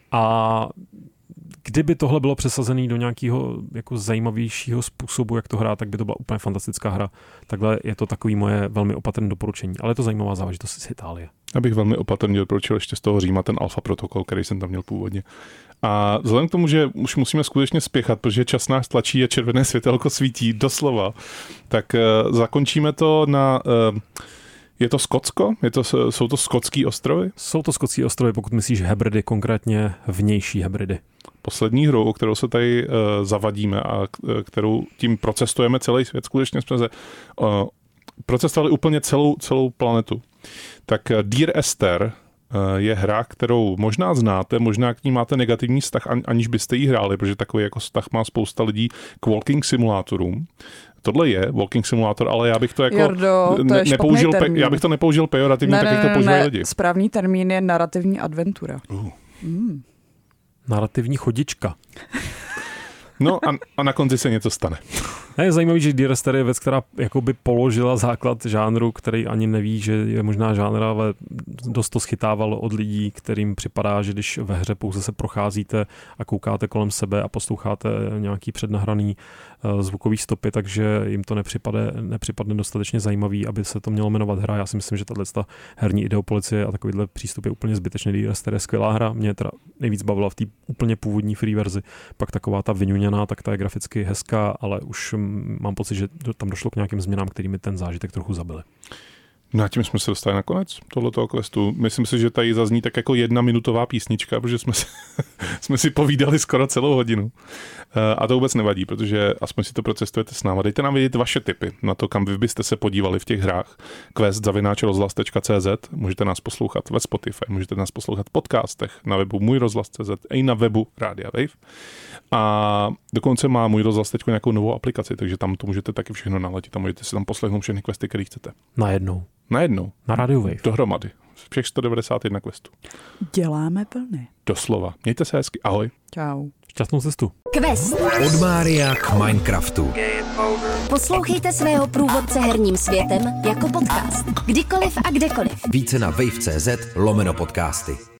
A kdyby tohle bylo přesazené do nějakého jako zajímavějšího způsobu, jak to hrát, tak by to byla úplně fantastická hra. Takhle je to takový moje velmi opatrné doporučení. Ale je to zajímavá záležitost z Itálie. Abych velmi opatrně doporučil ještě z toho Říma ten Alfa protokol, který jsem tam měl původně. A vzhledem k tomu, že už musíme skutečně spěchat, protože čas nás tlačí a červené světelko svítí doslova, tak uh, zakončíme to na... Uh, Je to Skotsko? Je to, jsou to skotský ostrovy? Jsou to skotský ostrovy, pokud myslíš Hebridy, konkrétně vnější Hebridy. Poslední hrou, o kterou se tady uh, zavadíme a kterou tím procestujeme celý svět, skutečně jsme se uh, procestovali úplně celou, celou planetu. Tak uh, Dear Esther uh, je hra, kterou možná znáte, možná k ní máte negativní vztah, an, aniž byste ji hráli, protože takový jako vztah má spousta lidí k walking simulátorům. Tohle je walking simulator, ale já bych to jako Jardo, to ne, nepoužil, pe, já bych to nepoužil pejorativně, ne, tak jak ne, to používají ne, lidi. Správný termín je narrativní adventura. Uh. Mm. Narrativní chodička. No a, a na konci se něco stane. Je zajímavý, že Dear Esther je věc, která jakoby položila základ žánru, který ani neví, že je možná žánr, ale dost to schytával od lidí, kterým připadá, že když ve hře pouze se procházíte a koukáte kolem sebe a posloucháte nějaký přednahraný uh, zvukový stopy, takže jim to nepřipadne, nepřipadne dostatečně zajímavý, aby se to mělo jmenovat hra. Já si myslím, že tato herní ideopolicie a takovýhle přístup je úplně zbytečný. Dear Esther je skvělá hra, mě teda nejvíc bavila v té úplně původní free verzi, pak taková ta vyňuněná, tak ta je graficky hezká, ale už mám pocit, že tam došlo k nějakým změnám, kterými ten zážitek trochu zabili. No a tím jsme se dostali na konec tohoto questu. Myslím si, že tady zazní tak jako jedna minutová písnička, protože jsme si, jsme si povídali skoro celou hodinu. A to vůbec nevadí, protože aspoň si to procestujete s náma. Dejte nám vědět vaše tipy na to, kam vy byste se podívali v těch hrách. quest zavináč rozhlas tečka cé zet. Můžete nás poslouchat ve Spotify, můžete nás poslouchat v podcastech na webu můj rozhlas tečka cé zet i na webu Rádia Wave. A dokonce má můj rozhlas teď nějakou novou aplikaci, takže tam to můžete taky všechno naladit a můžete si tam poslechnout všechny questy, které chcete. Najednou. Najednou. Na Radio Wave. Dohromady. Všech sto devadesát jedna questů. Děláme plny. Doslova. Mějte se hezky. Ahoj. Čau. Šťastnou cestu. Quest. Od Mária k Minecraftu. Poslouchejte svého průvodce herním světem jako podcast. Kdykoliv a kdekoliv. Více na wave tečka cé zet lomeno podcasty.